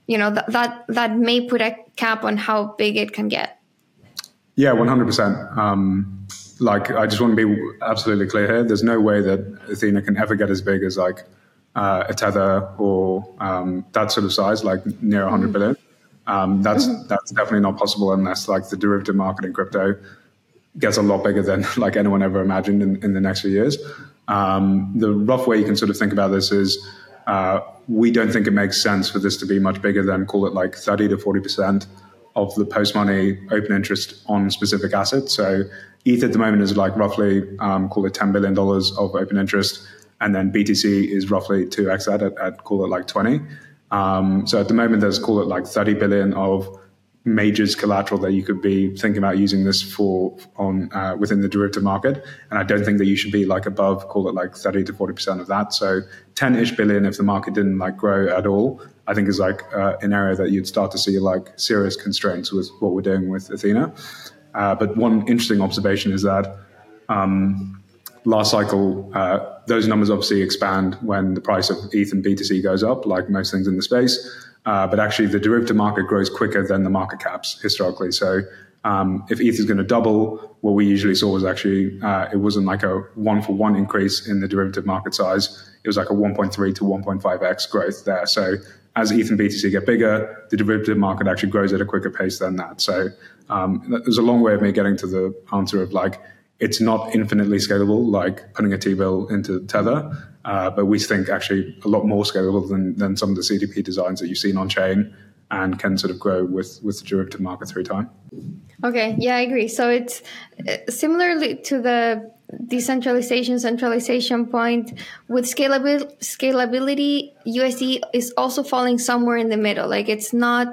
Speaker 1: you know, th- that that may put a cap on how big it can get.
Speaker 2: Yeah, one hundred percent. Um, like, I just want to be absolutely clear here. There's no way that Athena can ever get as big as like uh, a Tether or um, that sort of size, like near one hundred mm-hmm. billion. Um, that's mm-hmm. that's definitely not possible unless like the derivative market in crypto gets a lot bigger than like anyone ever imagined in, in the next few years. Um, the rough way you can sort of think about this is uh, we don't think it makes sense for this to be much bigger than, call it like thirty to forty percent of the post-money open interest on specific assets. So E T H at the moment is like roughly, um, call it ten billion dollars of open interest. And then B T C is roughly two x that at, at call it like twenty. Um, so at the moment, there's call it like thirty billion of majors collateral that you could be thinking about using this for on uh, within the derivative market. And I don't think that you should be like above, call it like thirty to forty percent of that. So ten-ish billion if the market didn't like grow at all, I think is like uh, an area that you'd start to see like serious constraints with what we're doing with Athena. Uh, but one interesting observation is that um, last cycle, uh, those numbers obviously expand when the price of E T H and B T C goes up, like most things in the space. Uh, but actually, the derivative market grows quicker than the market caps historically. So um, if E T H is going to double, what we usually saw was actually, uh, it wasn't like a one-for-one increase in the derivative market size. It was like a one point three to one point five x growth there. So as E T H and B T C get bigger, the derivative market actually grows at a quicker pace than that. So um, there's a long way of me getting to the answer of like, it's not infinitely scalable, like putting a T-bill into Tether, uh, but we think actually a lot more scalable than, than some of the C D P designs that you've seen on chain and can sort of grow with, with the derivative market through time.
Speaker 1: Okay, yeah, I agree. So it's uh, similarly to the decentralization, centralization point with scalability, scalability, U S D is also falling somewhere in the middle. Like it's not,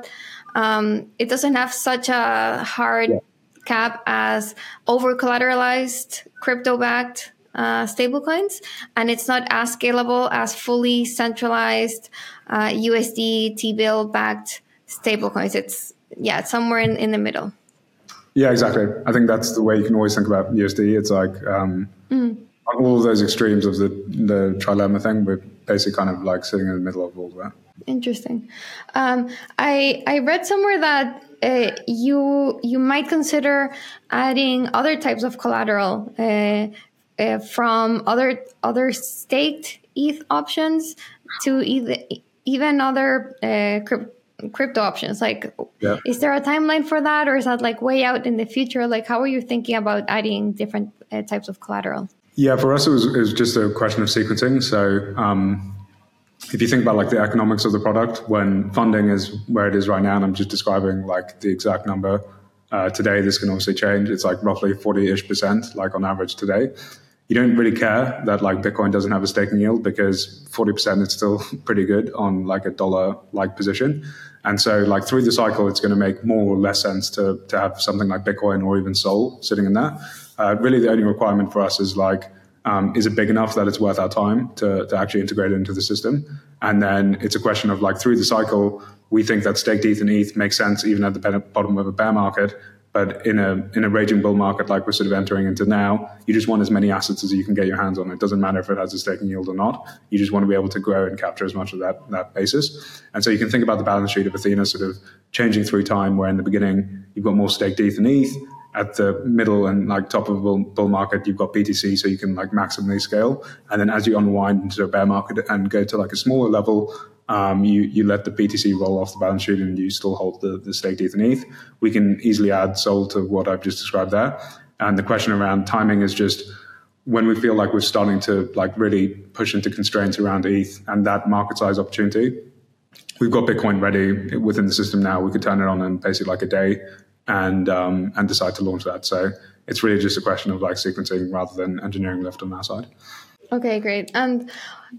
Speaker 1: um, it doesn't have such a hard yeah. cap as over-collateralized, crypto-backed uh, stablecoins, and it's not as scalable as fully centralized uh, U S D T-bill-backed stablecoins. It's, yeah, it's somewhere in, in the middle.
Speaker 2: Yeah, exactly. I think that's the way you can always think about U S D. It's like um, mm. on all of those extremes of the, the trilemma thing, we're basically kind of like sitting in the middle of all of that.
Speaker 1: Interesting. Um, I I read somewhere that uh, you you might consider adding other types of collateral uh, uh, from other other staked E T H options to either, even other uh, crypto. crypto options. Like, yeah. Is there a timeline for that, or is that like way out in the future? Like, how are you thinking about adding different uh, types of collateral?
Speaker 2: Yeah, for us, it was, it was just a question of sequencing. So um, if you think about like the economics of the product, when funding is where it is right now, and I'm just describing like the exact number uh, today, this can obviously change. It's like roughly forty-ish percent, like on average today. You don't really care that like Bitcoin doesn't have a staking yield because forty percent is still pretty good on like a dollar like position. And so like through the cycle, it's going to make more or less sense to, to have something like Bitcoin or even Sol sitting in there. Uh, really, the only requirement for us is like, um, is it big enough that it's worth our time to, to actually integrate it into the system? And then it's a question of like through the cycle, we think that staked E T H and E T H makes sense even at the bottom of a bear market. But in a in a raging bull market like we're sort of entering into now, you just want as many assets as you can get your hands on. It doesn't matter if it has a staking yield or not. You just want to be able to grow and capture as much of that that basis. And so you can think about the balance sheet of Athena sort of changing through time, where in the beginning you've got more staked E T H and E T H. At the middle and like top of a bull, bull market, you've got B T C, so you can like maximally scale. And then as you unwind into a bear market and go to like a smaller level, Um, you, you let the B T C roll off the balance sheet and you still hold the, the staked E T H and E T H. We can easily add Sol to what I've just described there. And the question around timing is just when we feel like we're starting to like really push into constraints around E T H and that market size opportunity. We've got Bitcoin ready within the system now. We could turn it on in basically like a day and um, and decide to launch that. So it's really just a question of like sequencing rather than engineering lift on our side.
Speaker 1: Okay, great. And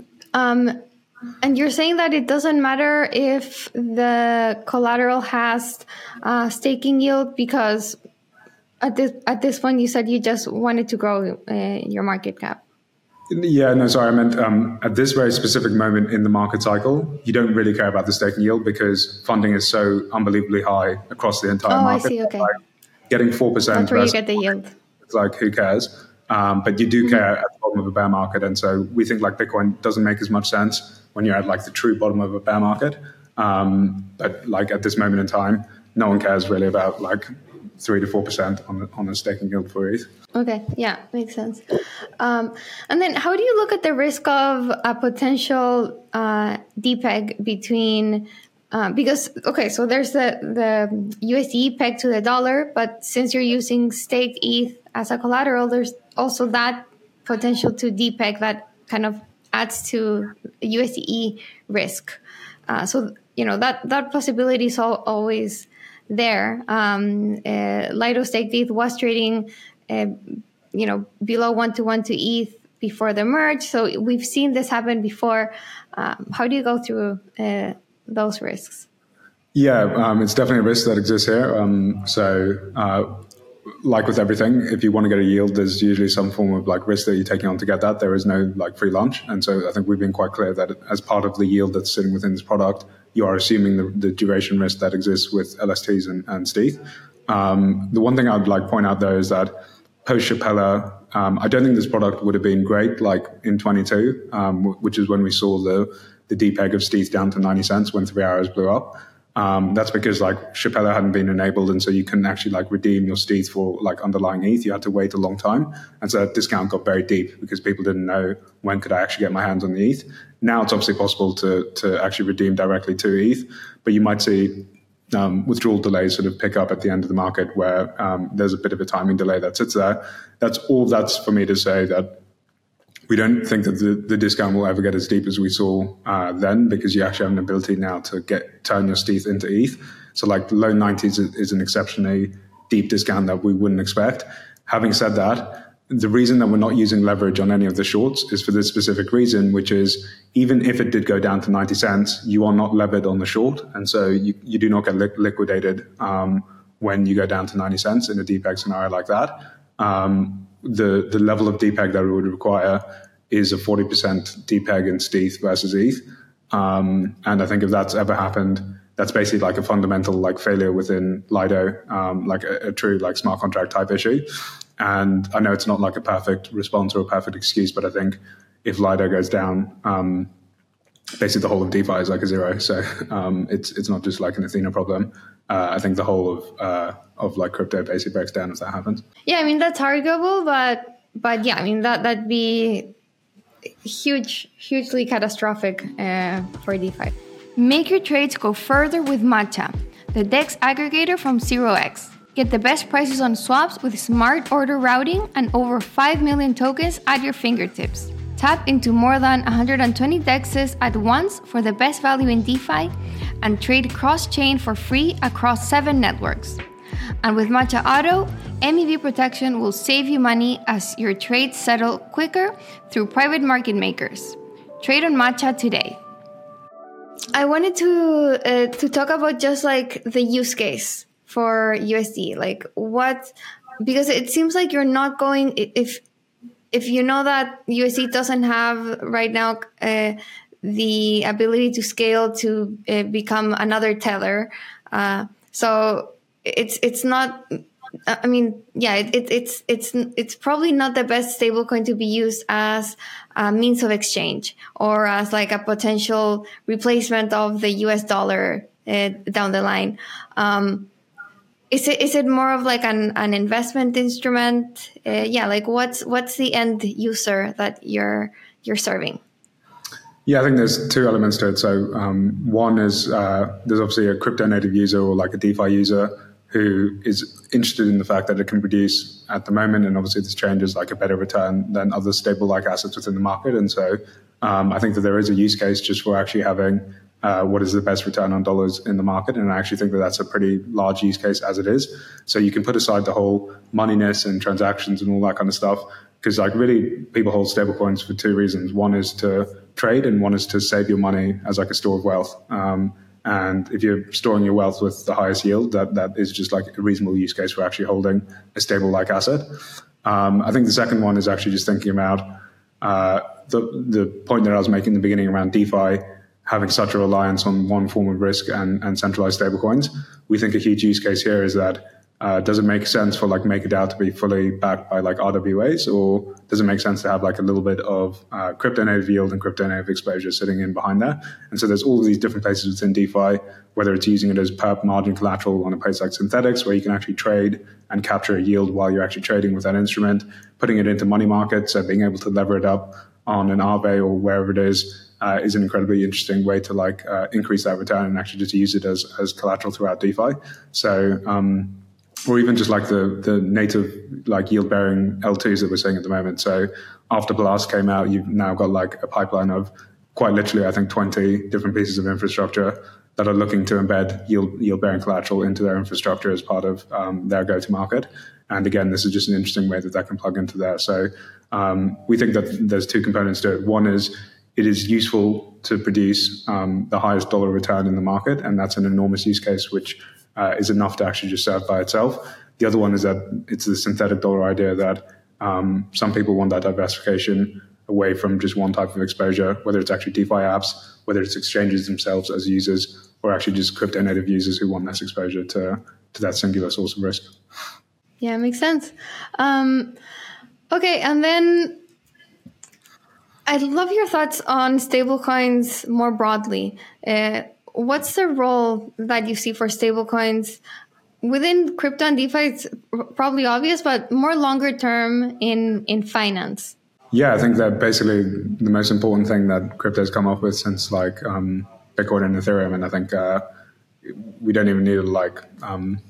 Speaker 1: um And you're saying that it doesn't matter if the collateral has uh, staking yield because at this at this point you said you just wanted to grow uh, your market cap.
Speaker 2: Yeah, no, sorry, I meant um, at this very specific moment in the market cycle, you don't really care about the staking yield because funding is so unbelievably high across the entire
Speaker 1: oh,
Speaker 2: market.
Speaker 1: I see, okay.
Speaker 2: Like getting four percent.
Speaker 1: That's where you get the yield.
Speaker 2: It's like, who cares? Um, but you do care mm-hmm. at the bottom of a bear market. And so we think like Bitcoin doesn't make as much sense when you're at like the true bottom of a bear market. Um, but like at this moment in time, no one cares really about like three to four percent on the, on the staking yield for E T H.
Speaker 1: Okay, yeah, makes sense. Um, and then, how do you look at the risk of a potential uh, depeg between? Uh, because okay, so there's the the U S D peg to the dollar, but since you're using staked E T H as a collateral, there's also that potential to depeg that kind of adds to U S D E risk. Uh, so you know that that possibility is all, always there. Um, uh, Lido staked E T H was trading, uh, you know, below one to one to E T H before the merge. So we've seen this happen before. Um, how do you go through uh, those risks?
Speaker 2: Yeah, um, it's definitely a risk that exists here. Um, so, uh, like with everything, if you want to get a yield, there's usually some form of like risk that you're taking on to get that. There is no like free lunch. And so I think we've been quite clear that as part of the yield that's sitting within this product, you are assuming the, the duration risk that exists with L S Ts and, and S T E T H. Um, the one thing I'd like to point out though is that post Shapella, um, I don't think this product would have been great like in twenty-two, um, which is when we saw the, the depeg of S T E T H down to ninety cents when three hours blew up. Um, that's because like Shapella hadn't been enabled, and so you couldn't actually like redeem your S T E T H for like underlying E T H. You had to wait a long time, and so that discount got very deep because people didn't know when could I actually get my hands on the E T H. Now it's obviously possible to to actually redeem directly to E T H, but you might see um, withdrawal delays sort of pick up at the end of the market where um, there's a bit of a timing delay that sits there. That's all that's for me to say that we don't think that the, the discount will ever get as deep as we saw uh, then, because you actually have an ability now to get turn your S T E T H into E T H. So like the low nineties is, is an exceptionally deep discount that we wouldn't expect. Having said that, the reason that we're not using leverage on any of the shorts is for this specific reason, which is even if it did go down to ninety cents, you are not levered on the short. And so you, you do not get li- liquidated um, when you go down to ninety cents in a depeg scenario like that. Um, the the level of depeg that it would require is a forty percent depeg in S T E T H versus E T H. Um, and I think if that's ever happened, that's basically like a fundamental like failure within Lido, um, like a, a true like smart contract type issue. And I know it's not like a perfect response or a perfect excuse, but I think if Lido goes down, um, basically the whole of DeFi is like a zero. So um, it's it's not just like an Athena problem. Uh, I think the whole of uh, of like crypto basically breaks down if that happens.
Speaker 1: Yeah, I mean that's arguable, but but yeah, I mean that that'd be huge, hugely catastrophic uh, for DeFi. Make your trades go further with Matcha, the DEX aggregator from zero x. Get the best prices on swaps with smart order routing and over five million tokens at your fingertips. Tap into more than one hundred twenty dexes at once for the best value in DeFi and trade cross-chain for free across seven networks. And with Matcha Auto, M E V protection will save you money as your trades settle quicker through private market makers. Trade on Matcha today. I wanted to uh, to talk about just like the use case for U S D, like what, because it seems like you're not going, if if you know that U S D doesn't have right now uh, the ability to scale to uh, become another Tether, uh, so it's it's not. I mean, yeah, it, it, it's it's it's probably not the best stablecoin to be used as a means of exchange or as like a potential replacement of the U S dollar uh, down the line. Um, Is it is it more of like an, an investment instrument? Uh, yeah, like what's what's the end user that you're you're serving?
Speaker 2: Yeah, I think there's two elements to it. So um, one is uh, there's obviously a crypto native user or like a DeFi user who is interested in the fact that it can produce at the moment, and obviously this changes like a better return than other stable like assets within the market. And so um, I think that there is a use case just for actually having Uh, what is the best return on dollars in the market. And I actually think that that's a pretty large use case as it is. So you can put aside the whole moneyness and transactions and all that kind of stuff, because like really people hold stablecoins for two reasons. One is to trade and one is to save your money as like a store of wealth. Um, and if you're storing your wealth with the highest yield, that, that is just like a reasonable use case for actually holding a stable like asset. Um, I think the second one is actually just thinking about uh, the, the point that I was making in the beginning around DeFi, having such a reliance on one form of risk and, and centralized stablecoins. We think a huge use case here is that Uh, does it make sense for like MakerDAO to be fully backed by like R W As, or does it make sense to have like a little bit of uh, crypto native yield and crypto native exposure sitting in behind there? And so there's all of these different places within DeFi, whether it's using it as perp margin collateral on a place like Synthetix, where you can actually trade and capture a yield while you're actually trading with that instrument, putting it into money markets, so being able to lever it up on an Aave or wherever it is, uh, is an incredibly interesting way to like uh, increase that return and actually just use it as, as collateral throughout DeFi. So, um, or even just like the the native like yield bearing L twos that we're seeing at the moment. So after Blast came out, you've now got like a pipeline of quite literally, I think, twenty different pieces of infrastructure that are looking to embed yield yield bearing collateral into their infrastructure as part of um, their go to market. And again, this is just an interesting way that that can plug into there. So um, we think that there's two components to it. One is it is useful to produce um, the highest dollar return in the market, and that's an enormous use case which Uh, is enough to actually just serve by itself. The other one is that it's the synthetic dollar idea that um, some people want that diversification away from just one type of exposure, whether it's actually DeFi apps, whether it's exchanges themselves as users, or actually just crypto native users who want less exposure to, to that singular source of risk.
Speaker 1: Yeah, it makes sense. Um, okay, and then I'd love your thoughts on stablecoins more broadly. Uh, What's the role that you see for stablecoins within crypto and DeFi? It's probably obvious, but more longer term in, in finance.
Speaker 2: Yeah, I think that basically the most important thing that crypto has come up with since like um, Bitcoin and Ethereum, and I think uh, we don't even need to like um,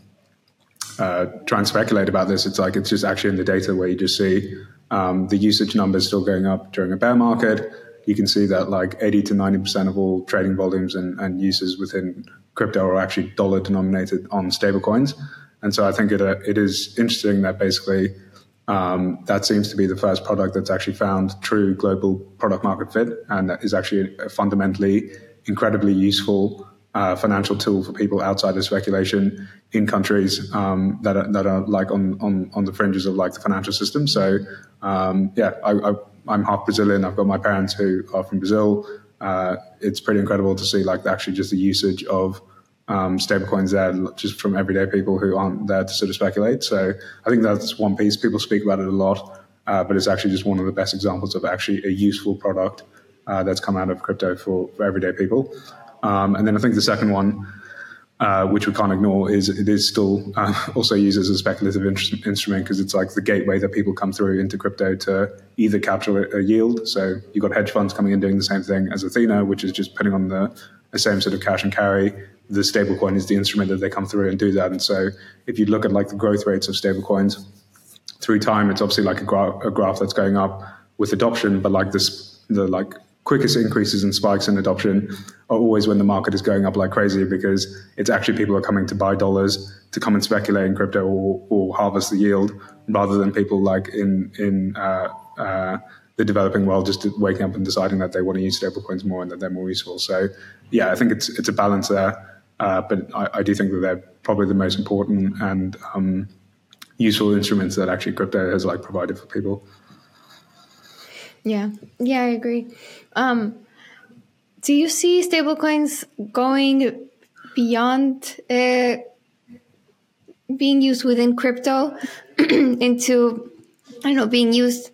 Speaker 2: uh, try and speculate about this. It's like it's just actually in the data where you just see um, the usage numbers still going up during a bear market. You can see that like eighty to ninety percent of all trading volumes and, and uses within crypto are actually dollar denominated on stablecoins. And so I think it uh, it is interesting that basically um, that seems to be the first product that's actually found true global product market fit, and that is actually a fundamentally incredibly useful uh, financial tool for people outside of speculation in countries um, that are, that are like on, on, on the fringes of like the financial system. So um, yeah, I, I I'm half Brazilian. I've got my parents who are from Brazil. Uh, it's pretty incredible to see like actually just the usage of um, stablecoins there, just from everyday people who aren't there to sort of speculate. So I think that's one piece. People speak about it a lot, uh, but it's actually just one of the best examples of actually a useful product uh, that's come out of crypto for, for everyday people. Um, and then I think the second one, Uh, which we can't ignore, is it is still uh, also used as a speculative in- instrument because it's like the gateway that people come through into crypto to either capture a, a yield. So you've got hedge funds coming in doing the same thing as Athena, which is just putting on the, the same sort of cash and carry. The stablecoin is the instrument that they come through and do that. And so if you look at like the growth rates of stablecoins through time, it's obviously like a, gra- a graph that's going up with adoption, but like this, the like quickest increases and spikes in adoption are always when the market is going up like crazy, because it's actually people are coming to buy dollars to come and speculate in crypto or, or harvest the yield, rather than people like in in uh, uh, the developing world just waking up and deciding that they want to use stablecoins more and that they're more useful. So yeah, I think it's it's a balance there, uh, but I, I do think that they're probably the most important and um, useful instruments that actually crypto has like provided for people.
Speaker 1: Yeah, yeah, I agree. Um, do you see stablecoins going beyond uh, being used within crypto into, I don't know, being used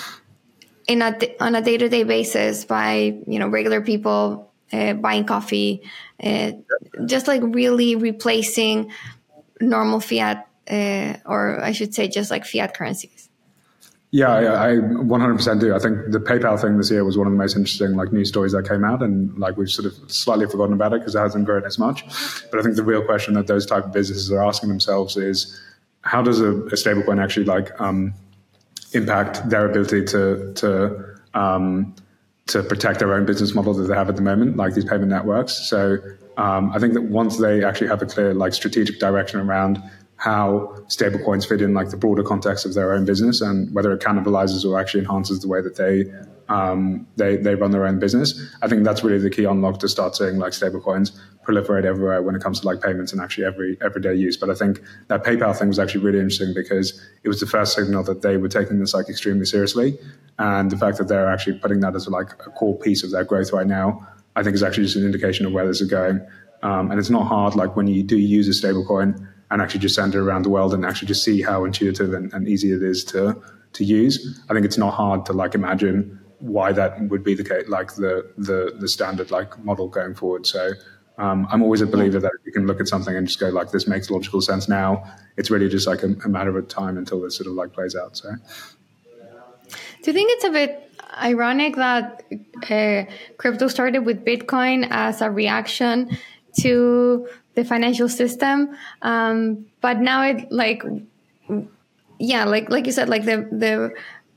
Speaker 1: in a on a day-to-day basis by, you know, regular people uh, buying coffee, uh, just like really replacing normal fiat, uh, or I should say, just like fiat currencies?
Speaker 2: Yeah, I, I one hundred percent do. I think the PayPal thing this year was one of the most interesting like news stories that came out, and like we've sort of slightly forgotten about it because it hasn't grown as much. But I think the real question that those type of businesses are asking themselves is, how does a, a stablecoin actually like um, impact their ability to to um, to protect their own business model that they have at the moment, like these payment networks? So um, I think that once they actually have a clear like strategic direction around how stablecoins fit in like the broader context of their own business, and whether it cannibalizes or actually enhances the way that they um, they they run their own business. I think that's really the key unlock to start seeing like stablecoins proliferate everywhere when it comes to like payments and actually every everyday use. But I think that PayPal thing was actually really interesting because it was the first signal that they were taking this like extremely seriously, and the fact that they're actually putting that as like a core piece of their growth right now, I think is actually just an indication of where this is going. Um, and it's not hard, like when you do use a stablecoin, and actually just send it around the world and actually just see how intuitive and, and easy it is to to use. I think it's not hard to like imagine why that would be the case, like the the the standard like model going forward. So um, I'm always a believer that you can look at something and just go like, this makes logical sense now. It's really just like a, a matter of time until this sort of like plays out. So
Speaker 1: do you think it's a bit ironic that uh, crypto started with Bitcoin as a reaction to the financial system, um, but now it like, yeah, like like you said, like the the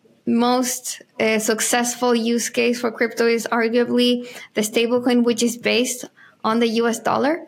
Speaker 1: most uh, successful use case for crypto is arguably the stablecoin, which is based on the U S dollar?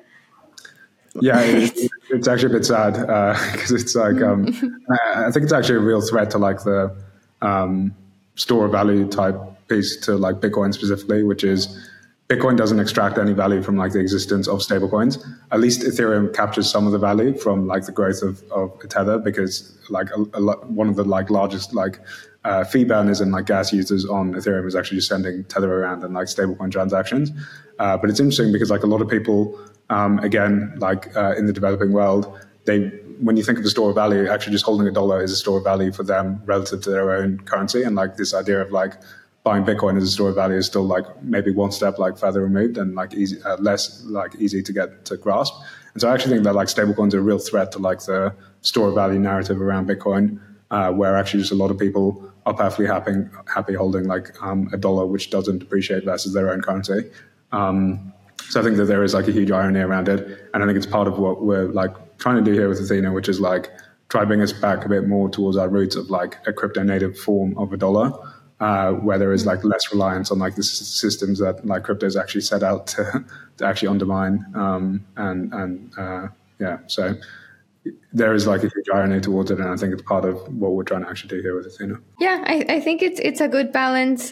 Speaker 2: Yeah, it, it's actually a bit sad because uh, it's like um, I think it's actually a real threat to like the um, store of value type piece to like Bitcoin specifically, which is Bitcoin doesn't extract any value from like the existence of stablecoins. At least Ethereum captures some of the value from like the growth of, of Tether, because like a, a, one of the like largest like uh, fee burners and like gas users on Ethereum is actually just sending Tether around and like stablecoin transactions. Uh, but it's interesting because like a lot of people, um, again, like uh, in the developing world, they when you think of a store of value, actually just holding a dollar is a store of value for them relative to their own currency. And like this idea of like buying Bitcoin as a store of value is still like maybe one step like further removed and like easy, uh, less like easy to get to grasp. And so I actually think that like stablecoins are a real threat to like the store of value narrative around Bitcoin, uh, where actually just a lot of people are perfectly happy happy holding like um, a dollar which doesn't depreciate versus their own currency. Um, so I think that there is like a huge irony around it, and I think it's part of what we're like trying to do here with Athena, which is like try to bring us back a bit more towards our roots of like a crypto native form of a dollar. Uh, where there is like less reliance on like the s- systems that like crypto is actually set out to, to actually undermine. Um, and and uh, yeah, so there is like a huge irony towards it, and I think it's part of what we're trying to actually do here with Athena.
Speaker 1: Yeah, I, I think it's it's a good balance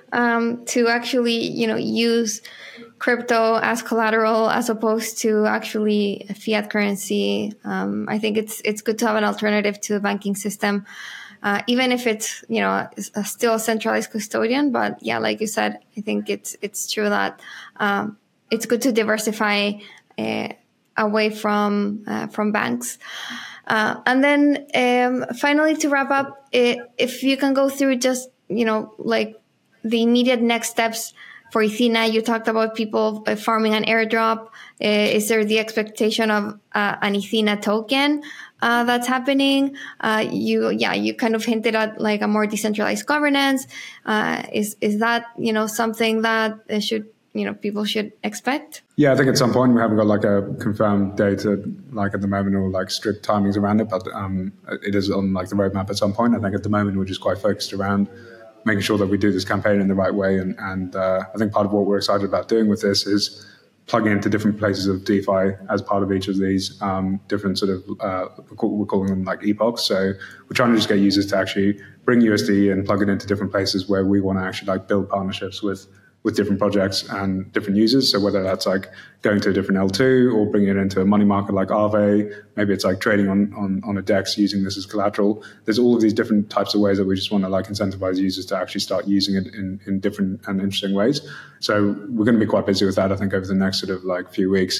Speaker 1: um, to actually you know use crypto as collateral as opposed to actually fiat currency. Um, I think it's it's good to have an alternative to the banking system. Uh, even if it's, you know, a still a centralized custodian. But yeah, like you said, I think it's it's true that um, it's good to diversify uh, away from uh, from banks. Uh, and then um, finally, to wrap up, it, if you can go through just, you know, like the immediate next steps for Athena. You talked about people uh, farming an airdrop. Uh, is there the expectation of uh, an Athena token uh, that's happening? Uh, you, yeah, you kind of hinted at like a more decentralized governance. Uh, is is that you know something that should you know people should expect?
Speaker 2: Yeah, I think at some point we haven't got like a confirmed date, at, like at the moment, or like strict timings around it, but um, it is on like the roadmap at some point. I think at the moment we're just quite focused around making sure that we do this campaign in the right way. And, and uh, I think part of what we're excited about doing with this is plugging into different places of DeFi as part of each of these um, different sort of, uh, we're calling them like epochs. So we're trying to just get users to actually bring U S D and plug it into different places where we want to actually like build partnerships with with different projects and different users. So whether that's like going to a different L two or bringing it into a money market like Aave, maybe it's like trading on, on, on a DEX using this as collateral. There's all of these different types of ways that we just want to like incentivize users to actually start using it in, in different and interesting ways. So we're going to be quite busy with that, I think, over the next sort of like few weeks,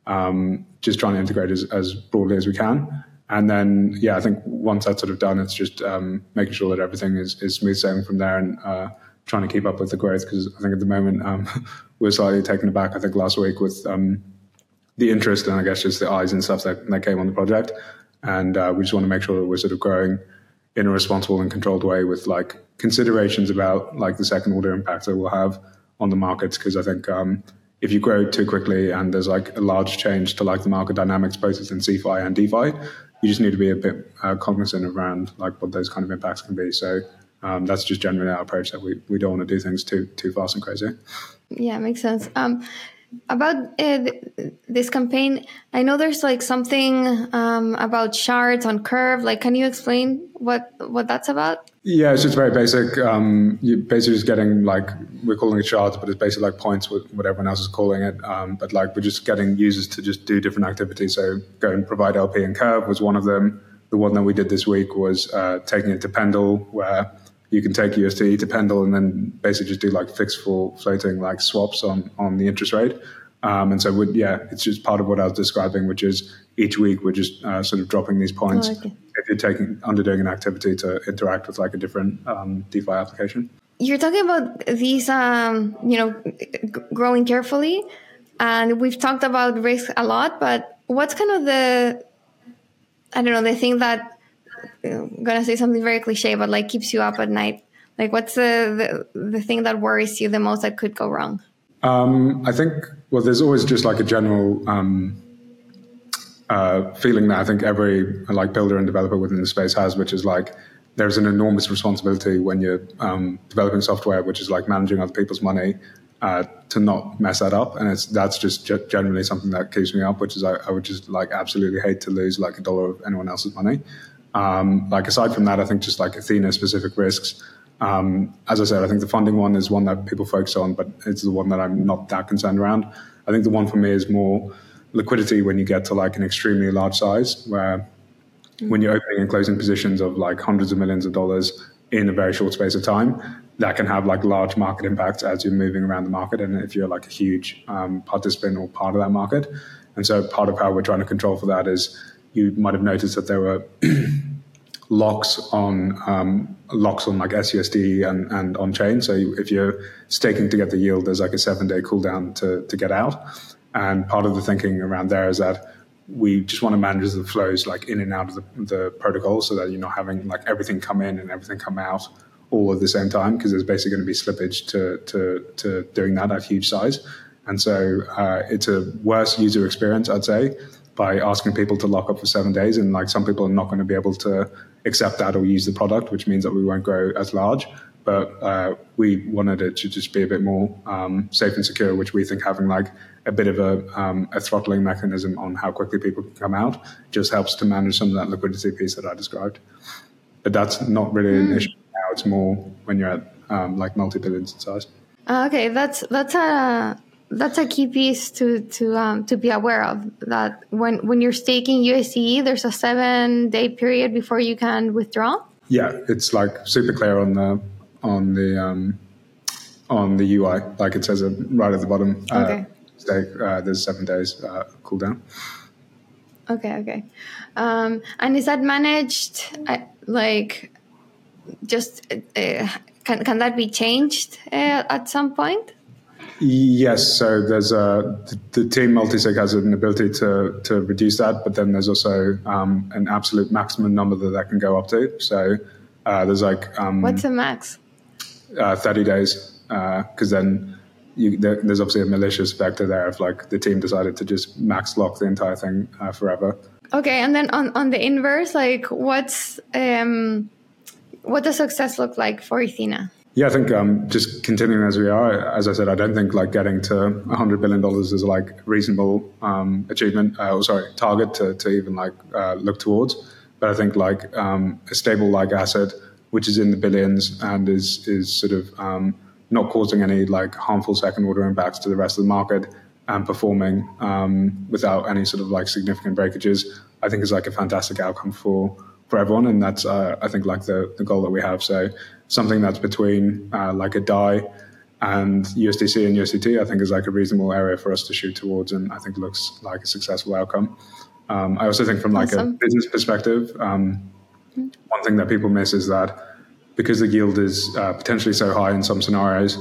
Speaker 2: um, just trying to integrate as, as broadly as we can. And then, yeah, I think once that's sort of done, it's just um, making sure that everything is, is smooth sailing from there, and uh, trying to keep up with the growth, because I think at the moment um, we're slightly taken aback, I think last week, with um, the interest and I guess just the eyes and stuff that, that came on the project. And uh, we just want to make sure that we're sort of growing in a responsible and controlled way with like considerations about like the second order impacts that we'll have on the markets. Because I think um, if you grow too quickly and there's like a large change to like the market dynamics, both within CeFi and DeFi, you just need to be a bit uh, cognizant around like what those kind of impacts can be. So Um, that's just generally our approach, that we, we don't want to do things too too fast and crazy.
Speaker 1: Yeah, makes sense. Um, about uh, th- this campaign, I know there's like something um, about shards on Curve. Like, can you explain what what that's about?
Speaker 2: Yeah, it's just very basic. Um, you're basically just getting like, we're calling it shards, but it's basically like points, with what everyone else is calling it. Um, but like we're just getting users to just do different activities. So go and provide L P and Curve was one of them. The one that we did this week was uh, taking it to Pendle, where you can take U S D to Pendle and then basically just do like fixed for floating like swaps on, on the interest rate. Um, and so, we, yeah, it's just part of what I was describing, which is each week we're just uh, sort of dropping these points. Oh, okay. If you're taking underdoing an activity to interact with like a different um, DeFi application.
Speaker 1: You're talking about these, um, you know, g- growing carefully, and we've talked about risk a lot. But what's kind of the, I don't know, the thing that I'm gonna say something very cliche, but like keeps you up at night? Like, what's the the, the thing that worries you the most that could go wrong?
Speaker 2: Um, I think well, there's always just like a general um, uh, feeling that I think every like builder and developer within the space has, which is like, there's an enormous responsibility when you're um, developing software, which is like managing other people's money, uh, to not mess that up. And it's that's just ge- generally something that keeps me up, which is I, I would just like absolutely hate to lose like a dollar of anyone else's money. Um, like aside from that, I think just like Athena specific risks. Um, as I said, I think the funding one is one that people focus on, but it's the one that I'm not that concerned around. I think the one for me is more liquidity when you get to like an extremely large size, where when you're opening and closing positions of like hundreds of millions of dollars in a very short space of time, that can have like large market impacts as you're moving around the market. And if you're like a huge um, participant or part of that market. And so part of how we're trying to control for that is, you might have noticed that there were locks on um, locks on like S U S D and, and on chain. So if you're staking to get the yield, there's like a seven day cooldown to, to get out. And part of the thinking around there is that we just want to manage the flows like in and out of the, the protocol, so that you're not having like everything come in and everything come out all at the same time, because there's basically going to be slippage to to to doing that at huge size. And so uh, it's a worse user experience, I'd say, by asking people to lock up for seven days. And like some people are not going to be able to accept that or use the product, which means that we won't grow as large. But uh, we wanted it to just be a bit more um, safe and secure, which we think having like a bit of a, um, a throttling mechanism on how quickly people can come out just helps to manage some of that liquidity piece that I described. But that's not really mm. an issue now. It's more when you're at um, like multi-billions in size.
Speaker 1: Uh, okay, that's that's a that's a key piece to to um, to be aware of. That when when you're staking U S D, there's a seven day period before you can withdraw.
Speaker 2: Yeah, it's like super clear on the on the um, on the U I, like it says it right at the bottom.
Speaker 1: Okay. Uh,
Speaker 2: stake, uh, there's seven days uh, cooldown.
Speaker 1: Okay, okay. Um, and is that managed uh, like just uh, can can that be changed uh, at some point?
Speaker 2: Yes. So there's a the, the team multisig has an ability to to reduce that, but then there's also um, an absolute maximum number that that can go up to. So uh, there's like um,
Speaker 1: what's the max?
Speaker 2: Uh, thirty days, because uh, then. You, there, there's obviously a malicious vector there if like the team decided to just max lock the entire thing uh, forever.
Speaker 1: Okay, and then on, on the inverse, like what's um, what does success look like for Athena?
Speaker 2: Yeah, I think um, just continuing as we are. As I said, I don't think like getting to one hundred billion dollars is like reasonable um, achievement. Uh, or sorry, target to to even like uh, look towards. But I think like um, a stable like asset which is in the billions and is is sort of um, not causing any like harmful second order impacts to the rest of the market and performing um, without any sort of like significant breakages, I think is like a fantastic outcome for, for everyone. And that's, uh, I think like the, the goal that we have. So something that's between uh, like a D A I and U S D C and U S D T, I think is like a reasonable area for us to shoot towards. And I think looks like a successful outcome. Um, I also think from like awesome. a business perspective, um, mm-hmm. one thing that people miss is that because the yield is uh, potentially so high in some scenarios,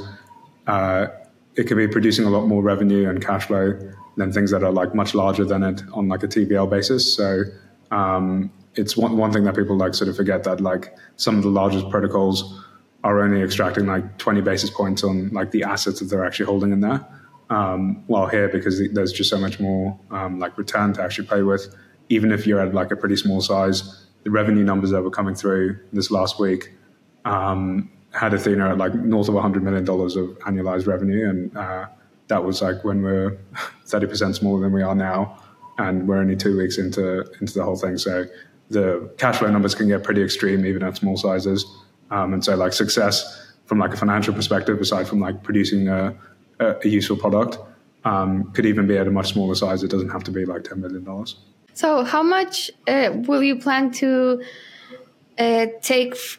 Speaker 2: uh, it can be producing a lot more revenue and cash flow than things that are like much larger than it on like a T V L basis. So um, it's one, one thing that people like sort of forget, that like some of the largest protocols are only extracting like twenty basis points on like the assets that they're actually holding in there. Um, while here, because there's just so much more um, like return to actually play with, even if you're at like a pretty small size, the revenue numbers that were coming through this last week Um, had Athena at like north of one hundred million dollars of annualized revenue. And uh, that was like when we're thirty percent smaller than we are now. And we're only two weeks into into the whole thing. So the cash flow numbers can get pretty extreme even at small sizes. Um, and so like success from like a financial perspective, aside from like producing a, a, a useful product, um, could even be at a much smaller size. It doesn't have to be like ten million dollars.
Speaker 1: So how much uh, will you plan to uh, take f-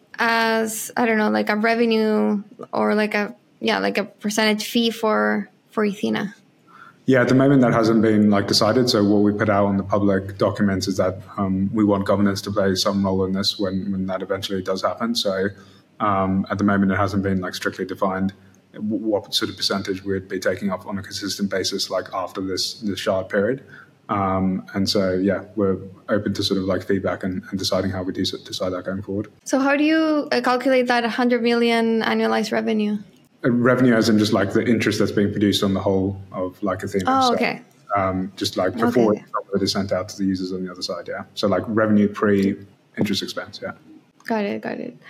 Speaker 1: as, I don't know, like a revenue or like a, yeah, like a percentage fee for, for Athena?
Speaker 2: Yeah, at the moment that hasn't been like decided. So what we put out on the public documents is that um, we want governance to play some role in this when, when that eventually does happen. So um, at the moment it hasn't been like strictly defined what sort of percentage we'd be taking up on a consistent basis like after this, this shard period. Um, and so, yeah, we're open to sort of like feedback and, and deciding how we do decide that going forward.
Speaker 1: So how do you calculate that one hundred million annualized revenue?
Speaker 2: Uh, revenue as in just like the interest that's being produced on the whole of like Athena.
Speaker 1: Oh,
Speaker 2: so,
Speaker 1: okay.
Speaker 2: Um, just like before
Speaker 1: okay.
Speaker 2: it is sent out to the users on the other side, yeah. So like revenue pre-interest expense, yeah.
Speaker 1: Got it, got it.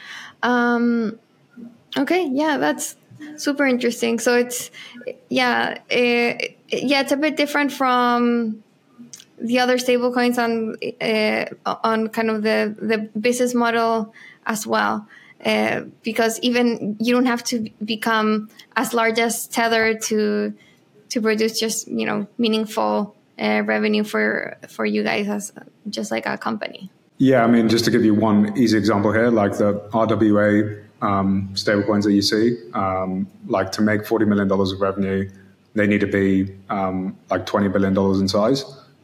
Speaker 1: Um, okay, yeah, that's super interesting. So it's, yeah, it, yeah, it's a bit different from the other stablecoins on uh, on kind of the, the business model as well, uh, because even you don't have to become as large as Tether to to produce just, you know, meaningful uh, revenue for for you guys as just like a company.
Speaker 2: Yeah, I mean, just to give you one easy example here, like the R W A um, stablecoins that you see, um, like to make forty million dollars of revenue, they need to be um, like twenty billion dollars in size.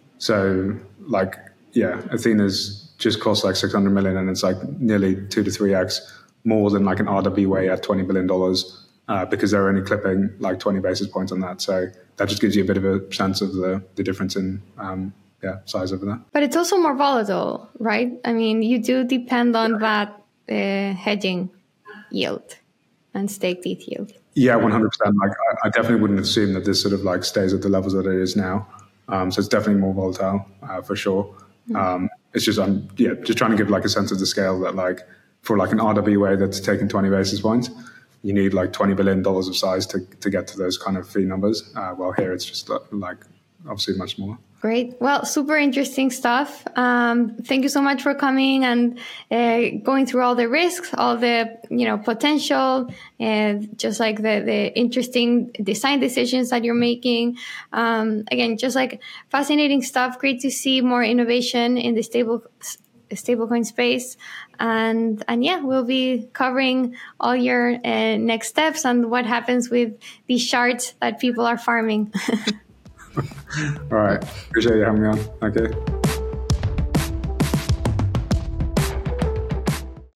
Speaker 2: So like, yeah, Athena's just costs like six hundred million and it's like nearly two to three X more than like an R W A at twenty billion dollars uh, because they're only clipping like twenty basis points on that. So that just gives you a bit of a sense of the, the difference in um, yeah, size over there.
Speaker 1: But it's also more volatile, right? I mean, you do depend on that uh, hedging yield and staked E T H yield.
Speaker 2: Yeah, one hundred percent. Like I, I definitely wouldn't assume that this sort of like stays at the levels that it is now. Um, so it's definitely more volatile uh, for sure. Mm. Um, it's just, I'm yeah, just trying to give like a sense of the scale that like for like an R W A that's taking twenty basis points, you need like twenty billion dollars of size to, to get to those kind of fee numbers. Uh, while here it's just like obviously much smaller.
Speaker 1: Great. Well, super interesting stuff. Um, thank you so much for coming and uh, going through all the risks, all the, you know, potential, and just like the, the interesting design decisions that you're making. Um, again, just like fascinating stuff. Great to see more innovation in the stable stablecoin space. And, and yeah, we'll be covering all your uh, next steps and what happens with these shards that people are farming.
Speaker 2: All right. Appreciate you having me on. Okay.